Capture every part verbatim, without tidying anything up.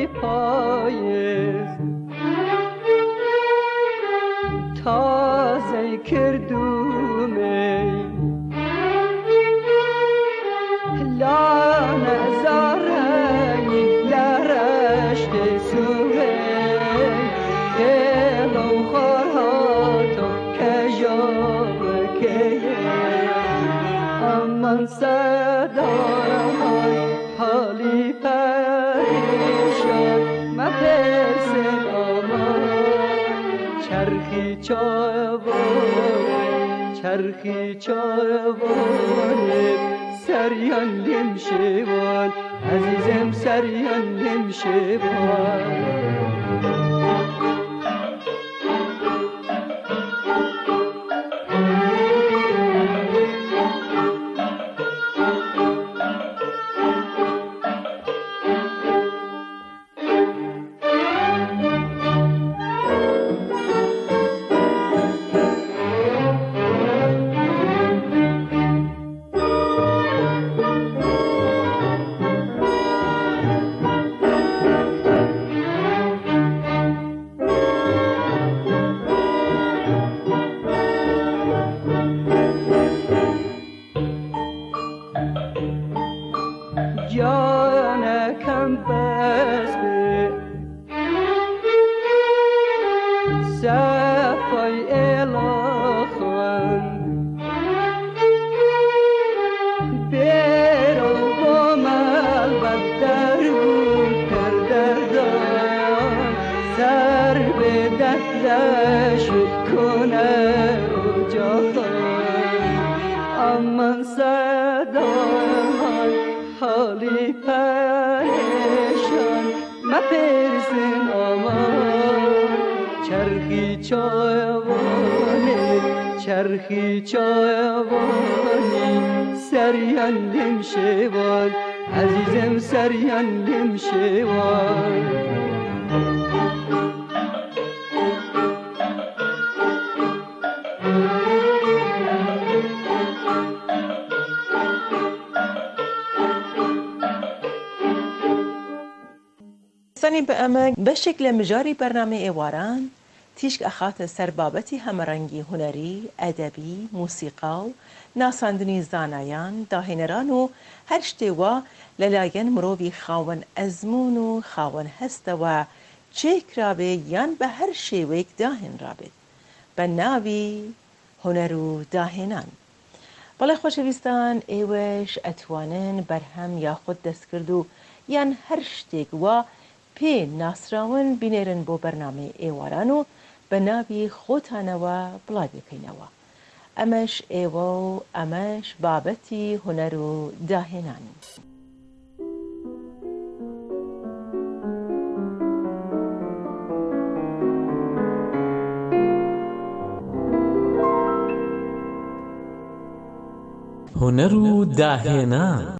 ای پاییز تازه کردومی لا نزارنی لرشت سوی دلو خورهاتو کجاب که امان صدای حالی پریشان مپرسن آمان چرخی چایوانه چرخی چایوانه سریان نمشوان عزیزم سریان نمشوان جانکم بس به صفای الاخوان برو با ملبت درون پردردان سر به دستش کنه و جاخان امان صدای حالی پریشان مپرسن آمان چرخی چایوانه چرخی چایوانی سریان نمشوان عزیزم سریان نمشوان به اما به شکل مجاری برنامه ایواران تیشک اخات سربابتی همرنگی هنری، ادبی، موسیقی، ناساندنی زانایان، داهنران و هر شتوا للاین مروی خاون ازمون و خاون هسته و چیک رابه یان به هر شیوک داهن رابه به ناوی هنر و داهنان. بله خوشویستان ایوش اتوانن برهم یا خود دست کردو یان هر شتیک و پی ناسراون بینیرن بو برنامه ایوارانو به ناوی خوتانوا بلای بکینوا امش ایوو امش بابتی هنر و داهنان. هنر و داهنان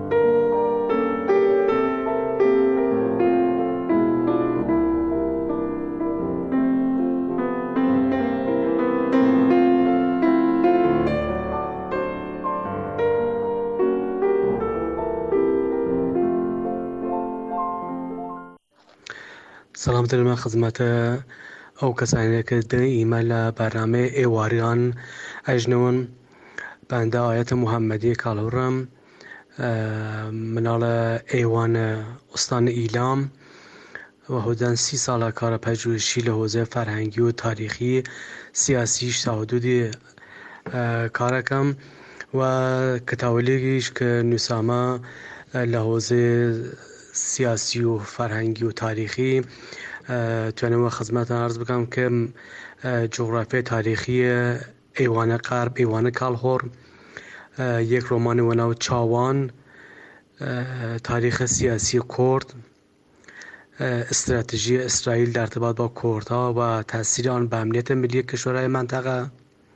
سلام دارم خدمت او کسانی که در ایمیل برنامه ایواریان اجنون بنده آیت محمدی کالورم منال ایوان استان ایلام و حدوداً سی سال کار پژوهشی لحوزه فرهنگی و تاریخی سیاسیش تا حدودی کارکم و کتابلیگیش که نوسامه لحوزه سیاسی و فرهنگی و تاریخی توانم خدمت عرض بکنم که جغرافی تاریخی ایوان غرب ایوان کالهور، یک رمان و نو چاوان، تاریخ سیاسی کرد، استراتژی اسرائیل در ارتباط با کردها و تاثیر آن به امنیت ملی کشورهای منطقه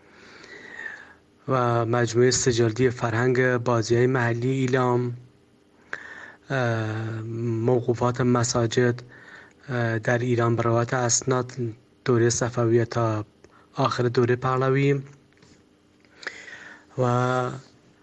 و مجموعه سه‌جلدی فرهنگ بازی‌های محلی ایلام، موقوفات مساجد در ایران به روایت اسناد دوره صفویه تا آخر دوره پهلوی و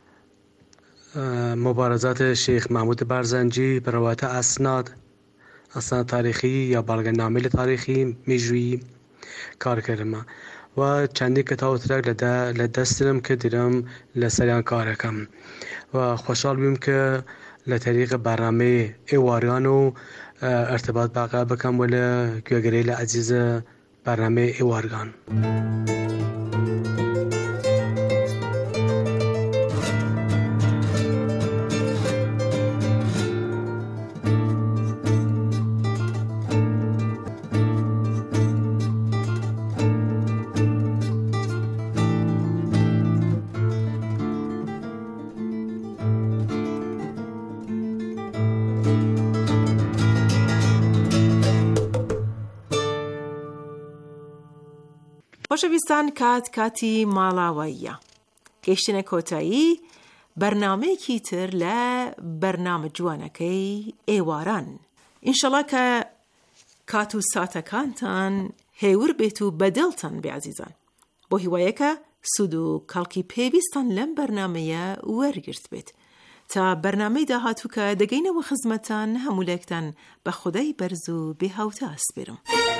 مبارزات شیخ محمود برزنجی به روایت اسناد ئەستانە تاریخی یا بەڵگەنامەی لە تاریخی مێژووی کارکردمە و چەندی کتاوترێک لە دەستم کە دیرم لە سەریان کارەکەم و خۆشحاڵ بووم کە لە طریقە بەرنامەی ئێواریان و ارتباط برقرار بکەم و لە گوێگرەی لە عەزیزە بەرنامەی ئێوارگان. خۆشەویستان، کات کاتی ماڵاواییە. گەیشتنە کۆتایی بەرنامەیەکی تر لە بەرنامە جوانەکەی ئێواران. ئینشەڵا کە کات و ساتەکانتان هێور بێت و بەدڵتان بێ عەزیزان. بۆ هیوایەکە سود و کەڵکی پێویستان لەم بەرنامەیە وەرگرت بێت تا بەرنامەی داهاتوو کە دەگەینەوە خزمەتان هەمولێکتان بە خودای بەرز و بێهاوتە ئەسپێرم.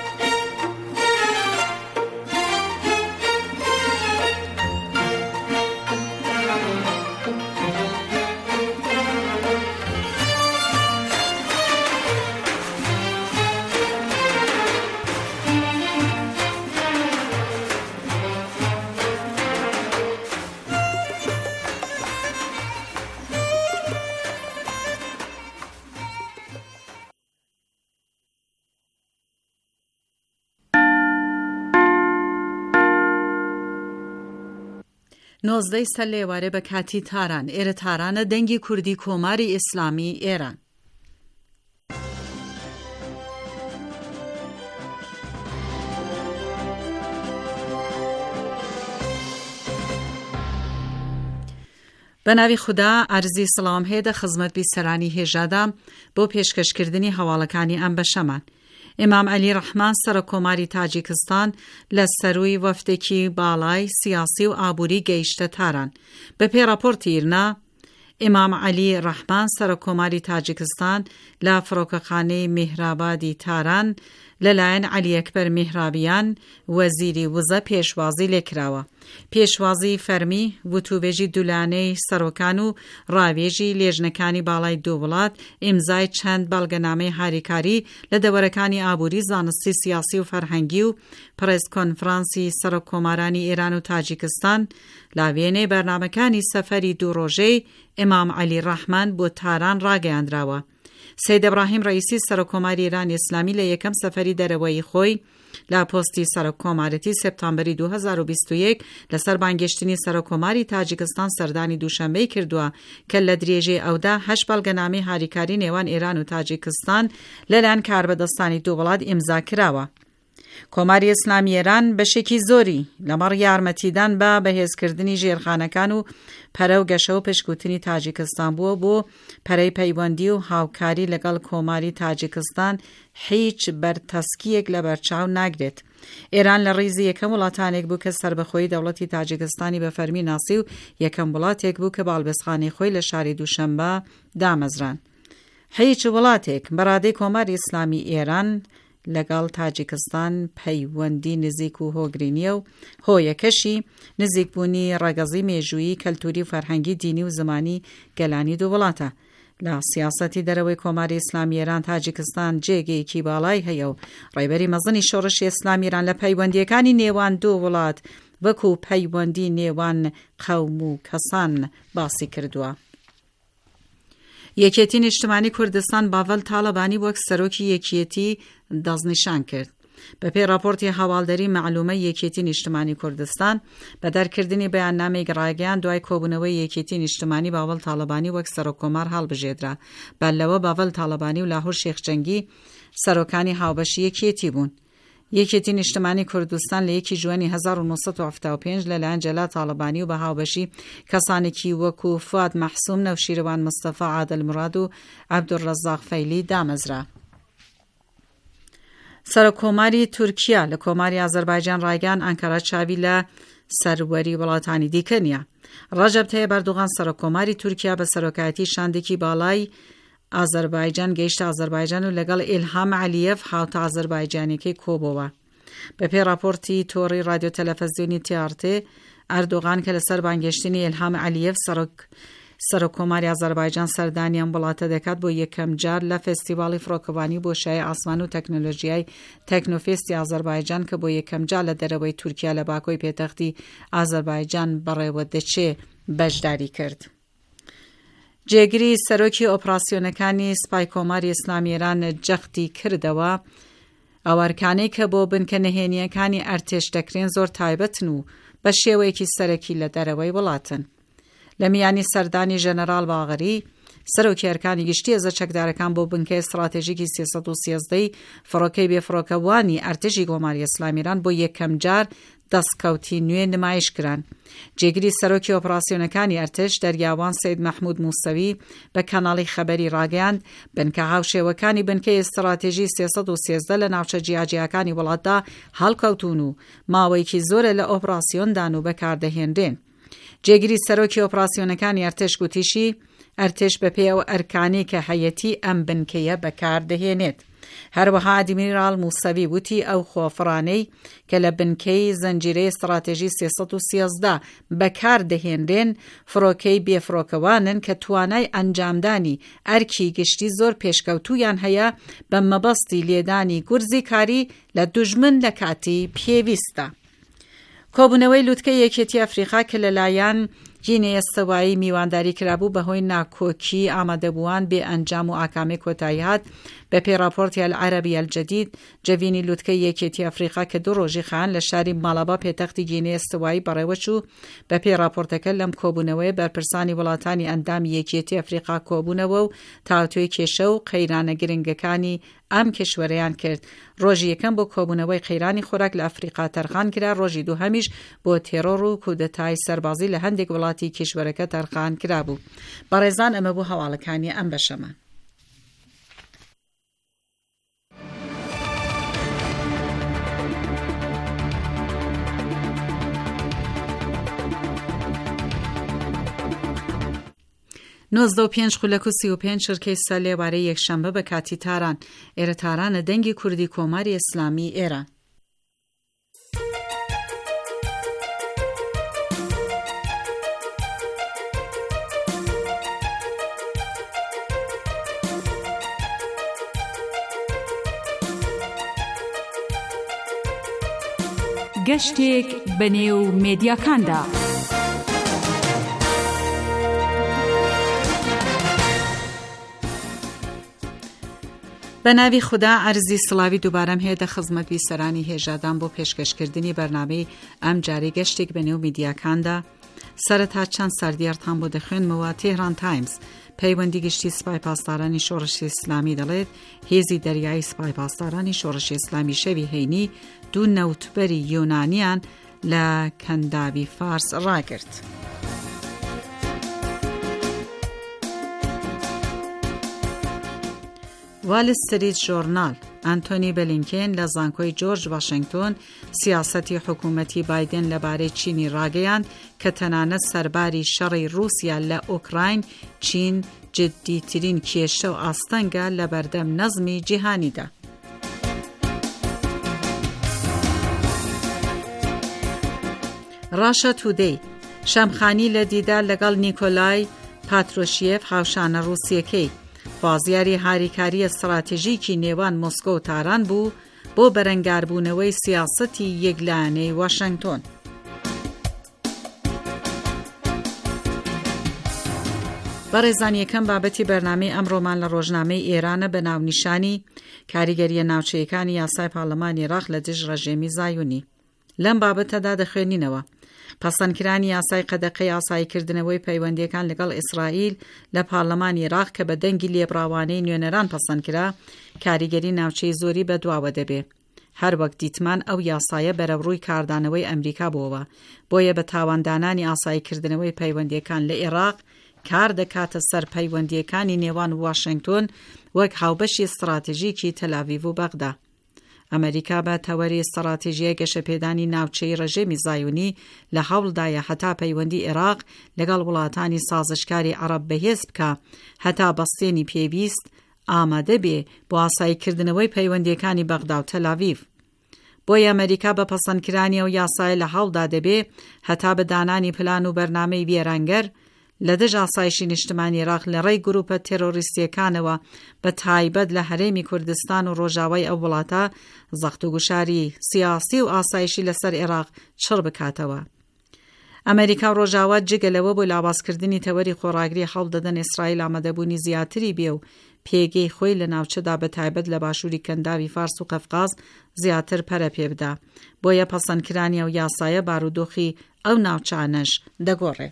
نۆزدەی سەر لێوارێ بە کاتی تاران. ئێرە تارانە دەنگی کوردی کۆماری ئیسلامی ئێران. بە ناوی خوددا ئەرزی سڵام هەیە دە خزمەت بیسەرانی هێژادام بۆ پێشکەشکردنی هەواڵەکانی ئەم بەشەمان. ئیمام عەلی ڕەحمان سەرۆکۆماری تاجیکستان لە سەرووی وەفدێکی باڵای سیاسی و ئابووری گەیشتە تاران. بە پێی راپۆرتی ئیرنا، ئیمام عەلی ڕەحمان سەرۆکۆماری تاجیکستان لە فڕۆکەخانەی میهرابادی تاران لەلایەن عەلی ئەکبەر میهرابیان وەزیری وزە پێشوازی لێکراوە. پێشوازی فەرمی وتوبێژی دوولانەی سەرۆکان و ڕاوێژی لێژنەکانی باڵای دوو وڵات ئیمزای چەند بەڵگەنامەی هاریکاری لە دەوەرەکانی ئابووری، زانستی، سیاسی و فەرهەنگی و پڕێس کۆنفرانسی سەرۆککۆمارانی ئێران و تاجیکستان لاوێنەی بەرنامەکانی سەفەری دوو ڕۆژەی ئیمام عەلی ڕەحمان بۆ تاران ڕاگەیاندراوە. سەید ئەبراهیم ڕەئیسی سەرۆکۆماری ئێرانی ئیسلامی لە یەکەم سەفەری دەرەوەی خۆی لە پۆستی سەرۆککۆمارەتی سێپتامبەری دوو هەزار و بیست و یەک لەسەر بانگێشتنی سەرۆکۆماری تاجیکستان سەردانی دووشەمبەی کردووە کە لە درێژەی ئەودا هەشت بەڵگەنامەی هاریکاری نێوان ئێران و تاجیکستان لەلایەن کاربەدەستانی دوو وڵات ئیمزا کراوە. کۆماری ئیسلامی ئێران بەشێکی زۆری لەمەڕ یارمەتیدان بە بەهێزکردنی ژێرخانەکان و پەرە و گەشە و پشتگوتنی تاجیکستان بووە بۆ پەرەی پەیوەندی و هاوکاری لەگەڵ کۆماری تاجیکستان هیچ بەرتەسکیەک لە بەرچاو ناگرێت. ئێران لە ڕیزی یەکەم وڵاتانێک بوو کە سربەخۆی دەوڵەتی تاجیکستانی بە فەرمی ناسی و یەکەم وڵاتێک بوو کە باڵبێزخانەی خۆی لە شاری دووشەمبە دامەزران. هیچ وڵاتێک بەڕادەی کۆماری ئیسلامی ئێران لەگەڵ تاجیکستان پەیوەندی نزیک و هۆگری نییە و هۆیەکەشی نزیکبوونی ڕەگەزی مێژوویی، کەلتوری و فەرهەنگی، دینی و زمانی گەلانی دوو وڵاتە. لە سیاسەتی دەرەوەی کۆماری ئیسلامی ئێران تاجیکستان جێگەیەکی باڵای هەیە و ڕێبەری مەزنی شۆڕشی ئیسلامی ئێران لە پەیوەندیەکانی نێوان دوو وڵات وەکو پەیوەندی نێوان قەوم و کەسان باسی کردووە. یەکێتی نیشتمانی کوردستان باڤەل تاڵەبانی وەک سەرۆکی یەکێتی دەستنیشان کرد. بە پێی راپۆرتی هەواڵدەری معلومە یەکێتی نیشتمانی کوردستان بە دەرکردنی بەیاننامەی گڕاگەیان دوای کۆبوونەوەی یەکێتی نیشتمانی باڤەل تاڵەبانی وەک سەرۆکۆمار هەڵبژێدرا. بەلەوە باڤەل تاڵەبانی و لاهور شێخجەنگی سەرۆکانی هاوبەشی یەکێتی بوون. یەکێتی نیشتمانی کوردستان لە یەکی ژوئێنی هەزار و نۆسەد و هەفتاد و پێنج لەلایەن جەلال تاڵەبانی و بە هاوبەشی کەسانێکی وەکو فواد مەحسووم، نەوشیروان مستەفا، عادل مراد و عەبدوڕەزاق فەیلی دامەزرا. سەرۆکۆماری تورکیا لە کۆماری ئازەربایجان ڕایگەیاند ئەنکەرە چاوی لە سەروەری وڵاتانی دیکە نییە. ڕەجەب تەیب ئەردوغان سەرۆکۆماری تورکیا بە سەرۆکایەتی شاندێکی باڵای ئازەربایجان گەیشتە ئازەربایجان و لەگەڵ ئیلهام عەلیەف هاوتە ئازەربایجانیەکەی کۆبەوە. بەپێی راپۆرتی تۆڕی رادیۆ تەلەڤیزیۆنی تی ئار تی، ئەردۆغان کە لەسەر بانگێشتنی ئیلهام عەلیەف سەرۆکۆماری ئازەربایجان سەردانیان وڵاتە دەکات بۆ یەکەم جار لە فێستیڤاڵی فڕۆکەوانی بۆشایی ئاسمان و تەکنۆلۆژیای تەکنۆفێستی ئازەربایجان کە بۆ یەکەم جار لە دەرەوەی تورکیا لە باکۆی پێتەختی ئازەربایجان بەڕێوە دەچێ بەشداری کرد. جێگیری سەرۆکی ئۆپراسیۆنەکانی سپای کۆماری ئیسلامی ئێران جەختی کردەوە ئەوارکانەی کە بۆ بنکە نهێنیەکانی ئەرتێش دەکرێن زۆر تایبەتن و بە شێوەیەکی سەرەکی لە دەرەوەی وڵاتن. لە میانی سەردانی ژەنەرال باغری سەرۆکی ئەرکانی گشتی هێزە چەکدارەکان بۆ بنکەی استراتێژیکی سێسەد و سیانزدەی فڕۆکەی بێفڕۆکەوانی ئەرتێژی کۆماری ئیسلامی ئێران بۆ یەکەم جار دەستکەوتی نوێ نمایش کران. جێگیری سەرۆکی ئۆپراسیۆنەکانی ئەرتش دەریاوان سید مەحموود موسەوی بە کەناڵی خەبەری ڕاگەیاند بنکە هاوشێوەکانی بنکەی استراتێژی سێسەد و سیانزدە لە ناوچە جیاجیەکانی وڵاتدا هەڵکەوتون و ماوەیەکی زۆرە لە ئۆپراسیۆندان و بەکاردەهێنرێن. جێگیری سەرۆکی ئۆپراسیۆنەکانی ئەرتش گوتیشی ئەرتش بەپێی ئەو ئەرکانی کە هەیەتی ئەم بنکەیە بەکاردەهێنێت. هەروەها ئادمیرال موسەوی وتی ئەو خۆفڕانەی کە لە بنکەی زەنجیرەی استراتێژی سێسەد و سیانزدە بەکاردەهێنرێن فڕۆکەی بێفڕۆکەوانن کە توانای ئەنجامدانی ئەرکی گشتی زۆر پێشکەوتویان هەیە بە مەبەستی لێدانی گورزی کاری لە دوژمن لە کاتی پێویستە. کۆبوونەوەی لووتکەی یەکێتی ئەفریقا کە لەلایەن گینەی ئەستەوایی میوانداری کرابوو بەهۆی ناکۆکی ئامادەبووان بێ ئەنجام و ئاکامی کۆتایی هات. بەپێی راپۆرتی ئەلعەرەبی ئەلجەدید جەڤینی لووتکەی یەکێتی ئەفریقا کە دوو ڕۆژی خان لە شاری ماڵابا پێتەختی گینەی ئەستەوایی بەڕێوەچوو. بەپێی راپۆرتەکە لەم کۆبوونەوەی بەرپرسانی وڵاتانی ئەندامی یەکێتی ئەفریقا کۆبوونەوە و تاوتوێی کێشە و قەیرانە گرنگەکانی ئەم کشوەرەیان کرد. ڕۆژی یەکەم بۆ کۆبوونەوەی قەیرانی خۆراک لە ئەفریقا تەرخان کرا، ڕۆژی دووهەمیش بۆ تێرۆڕ و کودەتای سەربازی لە هەندێک وڵاتی کشوەرەکە تەرخان کرابوو. بەڕێزان ئەمە بوو هەواڵەکانی ئەم بەشەمان. نۆزدە و پێنج خولەک و سی و پێنج شرکەی سەر لێوارەی یەکشەمبە بە کاتی تاران. ئێرە تارانە دەنگی کوردی کۆماری ئیسلامی ئێران. گەشتێک بەنێو مێدیاکاندا. بە ناوی خوددا ئەرزی سڵاوی دووبارەم هەیە خزمەت بیسەرانی هێژادان بۆ پێشکەشکردنی بەرنامەی ئەم جاری گەشتێک بەنێو میدیاکاندا. سەرەتا چەند سەردیارتان بۆ دەخوێنمەوە. تێهران تایمز پەیوەندی گشتی سپای پاسدارانی شۆڕشی ئیسلامی دەڵێت هێزی دەریایی سپای پاسدارانی شۆڕشی ئیسلامی شەوی هەینی دوو نەوتبەری یۆنانیان لە کەنداوی فارس ڕاگرت. واڵ ستریت ژۆرنال ئەنتۆنی بلینکێن لە زانکۆی جۆرج واشنگتۆن سیاسەتی حکوومەتی بایدن لەبارەی چینی ڕاگەیاند کە تەنانەت سەرباری شەڕی رووسیا لە ئوکراین چین جددیترین کێشە و ئاستەنگە لە بەردەم نەزمی جیهانیدا. ڕاشە تودەی شەمخانی لە دیدار لەگەڵ نیکۆلای پاترۆشیێف هاوشانە رووسیەکەی خوازیاری هاریکاری استراتێژیکی نێوان مۆسکۆ و تاران بوو بۆ بەرەنگاربوونەوەی سیاسەتی یەکلایەنەی واشنگتۆن. بەڕێزان یەکەم بابەتی بەرنامەی ئەمڕۆمان لە ڕۆژنامەی ئێرانە بە ناونیشانی کاریگەریە ناوچەیەکانی یاسای پاڵەمانی عێراق لە دژ ڕەژێمی زایوونی. لەم بابەتەدا دەخوێنینەوە پەسەندکرانی یاسای قەدەقەی ئاساییکردنەوەی پەیوەندیەکان لەگەڵ ئیسرائیل لە پارلەمانی عێراق کە بە دەنگی لێبڕاوانەی نوێنەران پەسەندکرا کاریگەری ناوچەی زۆری بەدواوە دەبێ. هەر وەک دیتمان ئەو یاسایە بەرەبڕووی کاردانەوەی ئەمریکا بووەوە، بۆیە بە تاواندانانی ئاساییکردنەوەی پەیوەندیەکان لە عێراق کار دەکاتە سەر پەیوەندیەکانی نێوان واشنگتۆن وەک هاوبەشی استراتێژیکی تەلاڤیڤ و بەغدا. ئەمریکا بە تەوەری استراتیژیە گەشەپێدانی ناوچەی ڕژێمی زایونی لە هەوڵدایە هەتا پەیوەندی عێراق لەگەڵ وڵاتانی سازشکاری عەرەب بەهێز بکە هەتا بەستێنی پێویست ئامادە بێ بۆ ئاساییکردنەوەی پەیوەندیەکانی بەغدا و تەلاڤیڤ. بۆیە ئەمریکا بە پەسەندکرانی ئەو یاسای لە هەوڵدا دەبێ هەتا بە دانانی پلان و بەرنامەی وێرانگەر لە دژ ئاسایشی نیشتمانی عێراق لە ڕێی گروپە تێرۆریستیەکانەوە بە تایبەت لە هەرێمی کوردستان و ڕۆژاوای ئەو وڵاتە زەخت و گوشاری سیاسی و ئاسایشی لەسەر عێراق چڕ بکاتەوە. ئەمریکا و ڕۆژاوا جگەلەوە بۆ لاوازکردنی تەوەری خۆڕاگری هەوڵ دەدەن ئیسرائیل ئامادەبوونی زیاتری بێ و پێگەی خۆی لە ناوچەدا بە تایبەت لە باشووری کەنداوی فارس و قەفقاز زیاتر پەرە پێ بدە. بۆیە پەسەندکرانی ئەو یاسایە بارودۆخی ئەو ناوچانەش دەگۆڕێ.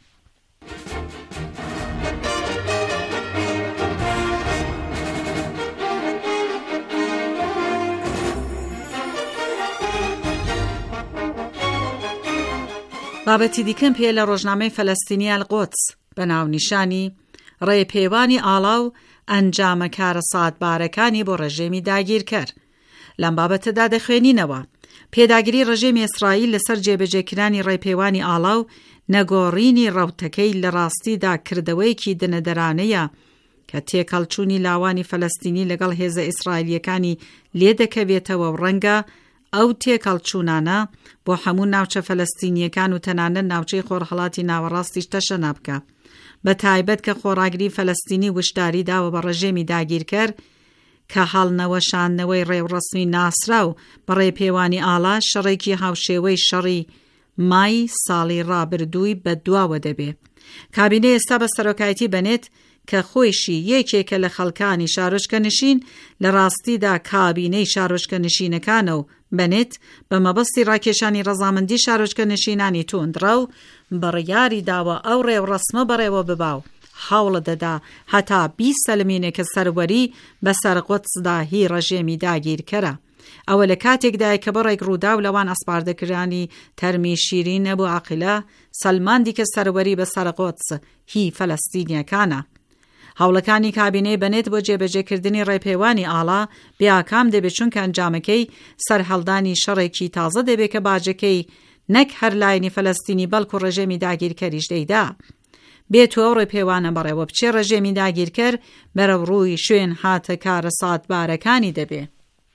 بابەتی دیکەم پێ لە ڕۆژنامەی فەلەستینی ئەلقودس بە ناونیشانی ڕێپێوانی ئاڵا و ئەنجامە کارە ساتبارەکانی بۆ ڕژێمی داگیرکەر. لەم بابەتەدا دەخوێنینەوە پێداگیری ڕژێمی ئیسرائیل لەسەر جێبەجێکرانی ڕێپێوانی ئاڵا و نەگۆڕینی ڕەوتەکەی لە ڕاستیدا کردەوەیەکی دنەدەرانەیە کە تێکەڵچوونی لاوانی فەلەستینی لەگەڵ هێزە ئیسرائیلیەکانی لێ دەکەوێتەوە و ڕەنگە ئەو تێکەڵچوونانە بۆ هەموو ناوچە فەلەستینیەکان و تەنانەت ناوچەی خۆرهەڵاتی ناوەڕاستیش تەشە نابکە، بە تایبەت کە خۆڕاگری فەلەستینی وشداری داوە بە ڕژێمی داگیرکەر کە هەڵنەوەشانەوەی ڕێوڕەسمی ناسرا و بەڕێپێوانی ئاڵا شەڕێکی هاوشێوەی شەڕی مای ساڵی ڕابردووی بەدواوە دەبێ. کابینە ئێستا بە سەرۆکایەتی بنێت کە خۆیشی یەکێکە لە خەڵکانی شارۆچکە نشین لە ڕاستیدا کابینەی شارۆچکە نشینەکانە و بنێت بە مەبەستی ڕاکێشانی ڕەزامەندی شارۆچکە نشینانی تۆندرا و بڕیاری داوە ئەو ڕێوڕەسمە بەڕێوە بباو هەوڵە دەدا هەتا بیست سەلمینێکە سەروەری بەسەر قودسدا هی ڕژێمی داگیرکەرە. ئەوە لە کاتێکدایە کە بەڕێک ڕوودا و لەوان ئەسپاردەکرانی تەرمی شیرین نەبوو عاقلە سەلماندی کە سەروەری بەسەر قودس هی فەلەستینیەکانە. هەوڵەکانی کابینەی بنێت بۆ جێبەجێکردنی ڕێپێوانی ئاڵا بیاکام دەبێت چونکە ئەنجامەکەی سەرهەڵدانی شەڕێکی تازە دەبێت کە باجەکەی نەک هەر لایەنی فەلەستینی بەڵکو ڕژێمی داگیرکەریش دەیدا. بێت و ڕێپێوانە بەڕێوە بچێ ڕژێمی داگیرکەر بەرەو ڕووی شوێن هاتە کارە ساتبارەکانی دەبێت.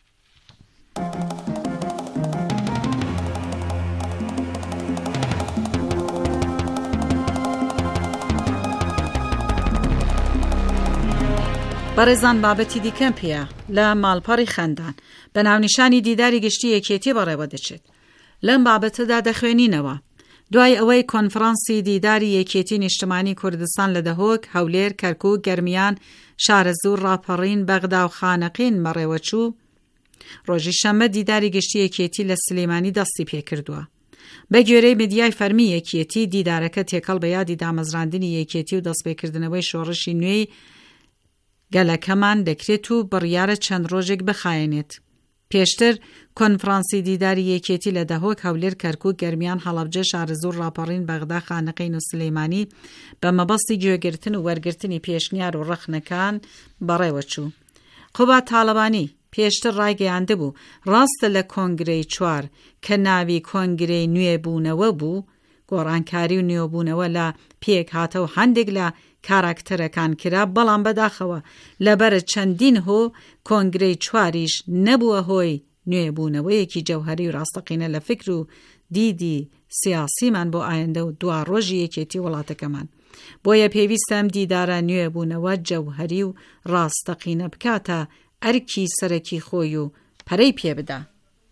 بەڕێزان بابەتی دیکەم پێە لە ماڵپەڕی خەندان بە ناونیشانی دیداری گشتی یەکێتی بەڕێوە دەچێت. لەم بابەتەدا دەخوێنینەوە دوای ئەوەی کۆنفرانسی دیداری یەکێتی نیشتمانی کوردستان لە دەهۆک، هەولێر، کەرکووک، گەرمیان، شارەزوور، ڕاپەڕین، بەغدا و خانەقین بەڕێوە چوو، ڕۆژی شەممە دیداری گشتی یەکێتی لە سلێمانی دەستی پێکردووە. بە گوێرەی مدیای فەرمی یەکێتی دیدارەکە تێکەڵ بە یادی دامەزراندنی یەکێتی و دەستپێکردنەوەی شۆڕشی نوێی گەلەکەمان دەکرێت و بڕیارە چەند ڕۆژێک بخایێنێت. پێشتر کۆنفرانسی دیداری یەکێتی لە دەهۆک، هەولێر، کەرکووک، گەرمیان، هەڵەبجە، شارەزوور، ڕاپەڕین، بەغدا، خانەقین و سلێمانی بە مەبەستی گوێگرتن و وەرگرتنی پێشنیار و ڕەخنەکان بەڕێوە چوو. قوبات تاڵەبانی پێشتر ڕایگەیاندە بوو ڕاستە لە کۆنگرەی چوار کە ناوی کۆنگرەی نوێبوونەوە بوو، گۆڕانکاری و نوێبوونەوە لە پێک هاتە و هەندێک لە کاراکتەرەکان کرا، بەڵام بەداخەوە لەبەرە چەندین هۆ کۆنگرەی چواریش نەبووە هۆی نوێبوونەوەیەکی جەوهەری و ڕاستەقینە لە فکر و دیدی سیاسیمان بۆ ئایندە و دوا ڕۆژی یەکێتی وڵاتەکەمان. بۆیە پێویستە ئەم دیدارە نوێبوونەوە جەوهەری و ڕاستەقینە بکاتە ئەرکی سەرەکی خۆی و پەرەی پێ بدە.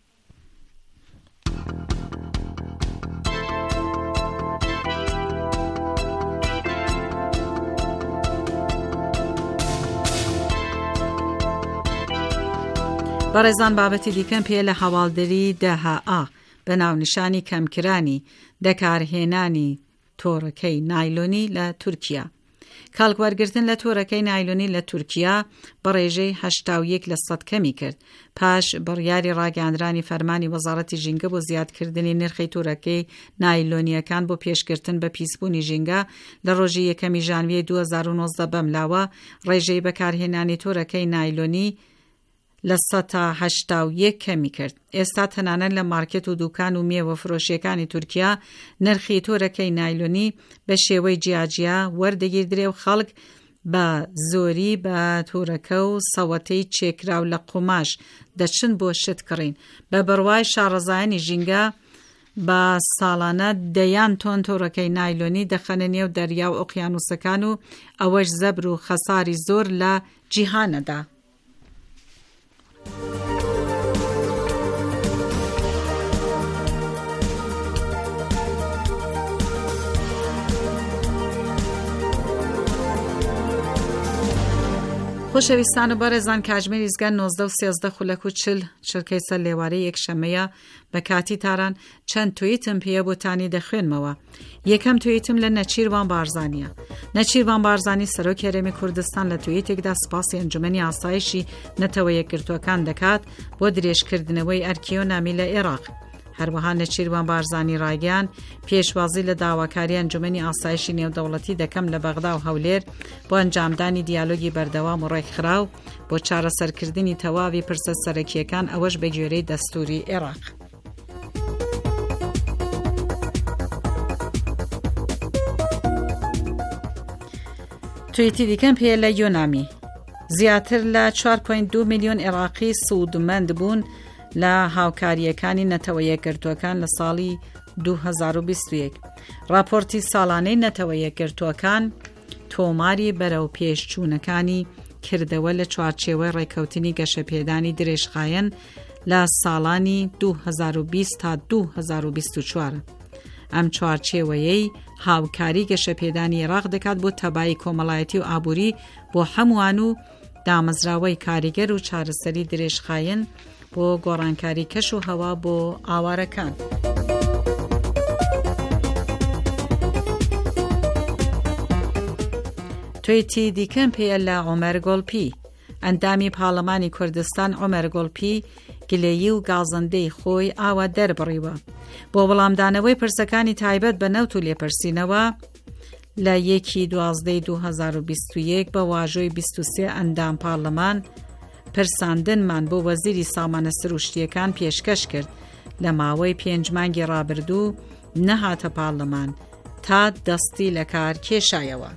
بەڕێزان بابەتی دیکەم پێ لە هەواڵدەری دەهائا بە ناونیشانی کەمکرانی دەکارهێنانی تۆڕەکەی نایلۆنی لە تورکیا. کاڵکوەرگرتن لە تۆڕەکەی نایلۆنی لە تورکیا بە ڕێژەی هەشتا و یەک لە سەد کەمی کرد پاش بڕیاری ڕاگەاندرانی فەرمانی وەزارەتی ژینگە بۆ زیادکردنی نرخی تۆڕەکەی نایلۆنیەکان بۆ پێشکردن بە پیسبوونی ژینگە لە ڕۆژی یەکەمی ژانویە دوو هەزار و نۆزدە بەملاوە ڕێژەی بەکارهێنانی تۆڕەکەی نایلۆنی لە سەد تا هەشتا و یەک کەمی کرد. ئێستا تەنانەت لە مارکێت و دوکان و میوە فرۆشیەکانی تورکیا نرخی تۆرەکەی نایلۆنی بە شێوەی جیاجیا وەردەگیردرێ و خەڵک بە زۆری بە تۆرەکە و سەوەتەی چێکراو لە قوماش دەچن بۆ شت کڕین. بە بڕوای شارەزایانی ژینگە بە ساڵانە دەیان تۆن تۆرەکەی نایلۆنی دەخەنە نێو دەریا و ئۆقیانوسەکان و ئەوەش زەبر و خەساری زۆر لە جیهانەدا. خۆشەویستان و بەڕێزان کاتژمێری زگان نۆزدە و سێزدە خولەک و چل چرکەی سەر لێوارەی یەکشەمەیە بە کاتی تاران چەند تویتم پێیە بۆتانی دەخوێنمەوە. یەکەم تویتم لە نەچیروان بارزانیە. نەچیروان بارزانی سەرۆکی هەرێمی کوردستان لە تویتێکدا سپاسی ئەنجومەنی ئاسایشی نەتەوە یەکگرتووەکان دەکات بۆ درێژکردنەوەی ئەرکی و نامی لە عێراق. هەروەها نەچیروان بارزانی ڕایگەیان پێشوازی لە داواکاری ئەنجومەنی ئاسایشی نێودەوڵەتی دەکەم لە بەغدا و هەولێر بۆ ئەنجامدانی دیالۆگی بەردەوام و ڕێکخراو بۆ چارەسەرکردنی تەواوی پرسە سەرەکیەکان ئەوەش بە گوێرەی دەستوری عێراق. تویتی دیکەم پێ لە یۆنامی زیاتر لە چوار پۆینت دو میلیۆن عێراقی سوودمەند بوون لە هاوکاریەکانی نەتەوە یەکگرتووەکان لە ساڵی دوو هەزار و بیست و یەک. راپۆرتی ساڵانەی نەتەوە یەکگرتووەکان تۆماری بەرەو پێشچوونەکانی کردەوە لە چوارچێوەی ڕێکەوتنی گەشەپێدانی درێژخایەن لە ساڵانی دوو هەزار و بیست تا دوو هەزار و بیست و چوار. ئەم چوارچێوەیەی هاوکاری گەشەپێدانی عێراق دەکات بۆ تەبایی کۆمەڵایەتی و ئابووری بۆ هەمووان و دامەزراوەی کاریگەر و چارەسەری درێژخایەن بۆ گۆڕانکاری کەش و هەوا بۆ ئاوارەکان. تویتی دیکەم پێیە لە عومەر گۆڵپی. ئەندامی پاڵەمانی کوردستان عومەر گۆڵپی گلەیی و گازەندەی خۆی ئاوا دەربڕیوە بۆ وەڵامدانەوەی پرسەکانی تایبەت بە نەوت و لێپرسینەوە لە یەکی دوازدەی دوو هەزار و بیست و یەک بە واژۆی بیست و سێ ئەندام پاڵەمان پرساندنمان بۆ وەزیری سامانە سروشتیەکان پێشکەش کرد لە ماوەی پێنج مانگی ڕابردوو نەهاتە پاڵەمان تا دەستی لە کار کێشایەوە.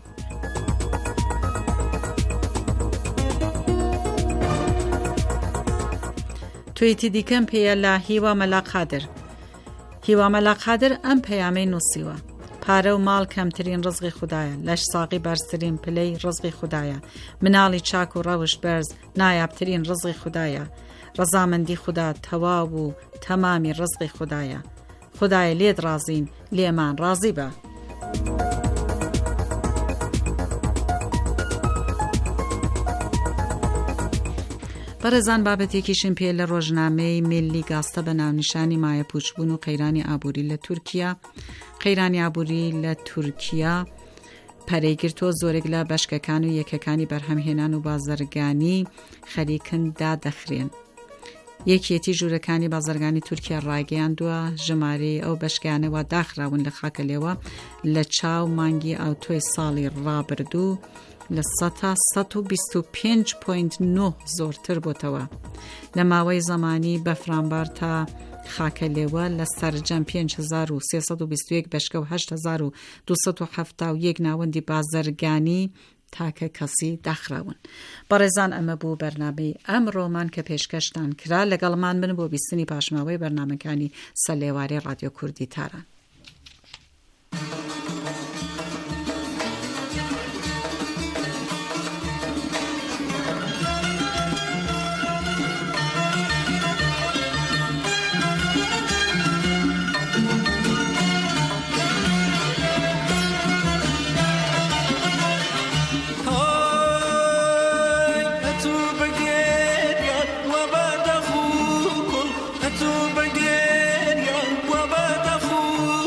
تویتی دیکەم پێیە لە هیوا مەلا قادر. هیوا مەلا قادر ئەم پەیامەی نووسیوە: پارە و ماڵ کەمترین ڕزقی خوددایە، لەش ساقی بەرزترین پلەی ڕزقی خوددایە، مناڵی چاک و ڕەوشت بەرز نایابترین ڕزقی خوددایە، ڕەزامەندی خوددا تەواو و تەمامی ڕزقی خوددایە. خوددایە لێت ڕازین، لێمان ڕازی بە. بەڕێزان بابەتێکیشم پێ لە ڕۆژنامەی میلی گاستە بە ناونیشانی مایە پوچبوون و قەیرانی ئابووری لە تورکیا. قەیرانی ئابووری لە تورکیا پەرەیگرتووە زۆرێک لە بەشکەکان و یەکەکانی بەرهەمهێنان و بازرگانی خەریکن دادەخرێن. یەکێتی ژوورەکانی بازرگانی تورکیا ڕاگەیاندووە ژمارەی ئەو بەشکیانەوە داخراون لە خاکەلێوە لە چاو مانگی ئاوتۆی ساڵی ڕابردوو لە سەد تا سەد و بیست و پێنج پۆینت نۆ زۆرتر بۆتەوە. لە ماوەی زەمانی بەفرامبار تا خاکەلێوە لە سەرجەم پێنج هەزار و سێسەد و بیست و یەک بەشکە و هەشت هەزار و دووسەد و هەفتە و یەک ناوەندی بازرگانی تاکە کەسی داخراون. بەڕێزان ئەمە بوو بەرنامەی ئەمڕۆمان کە پێشکەشتان کرا. لەگەڵمان بن بۆ بیستنی پاشماوەی بەرنامەکانی سەرلێواری ڕادیۆ کوردی تاران. تو بگیر یا و بعد خوب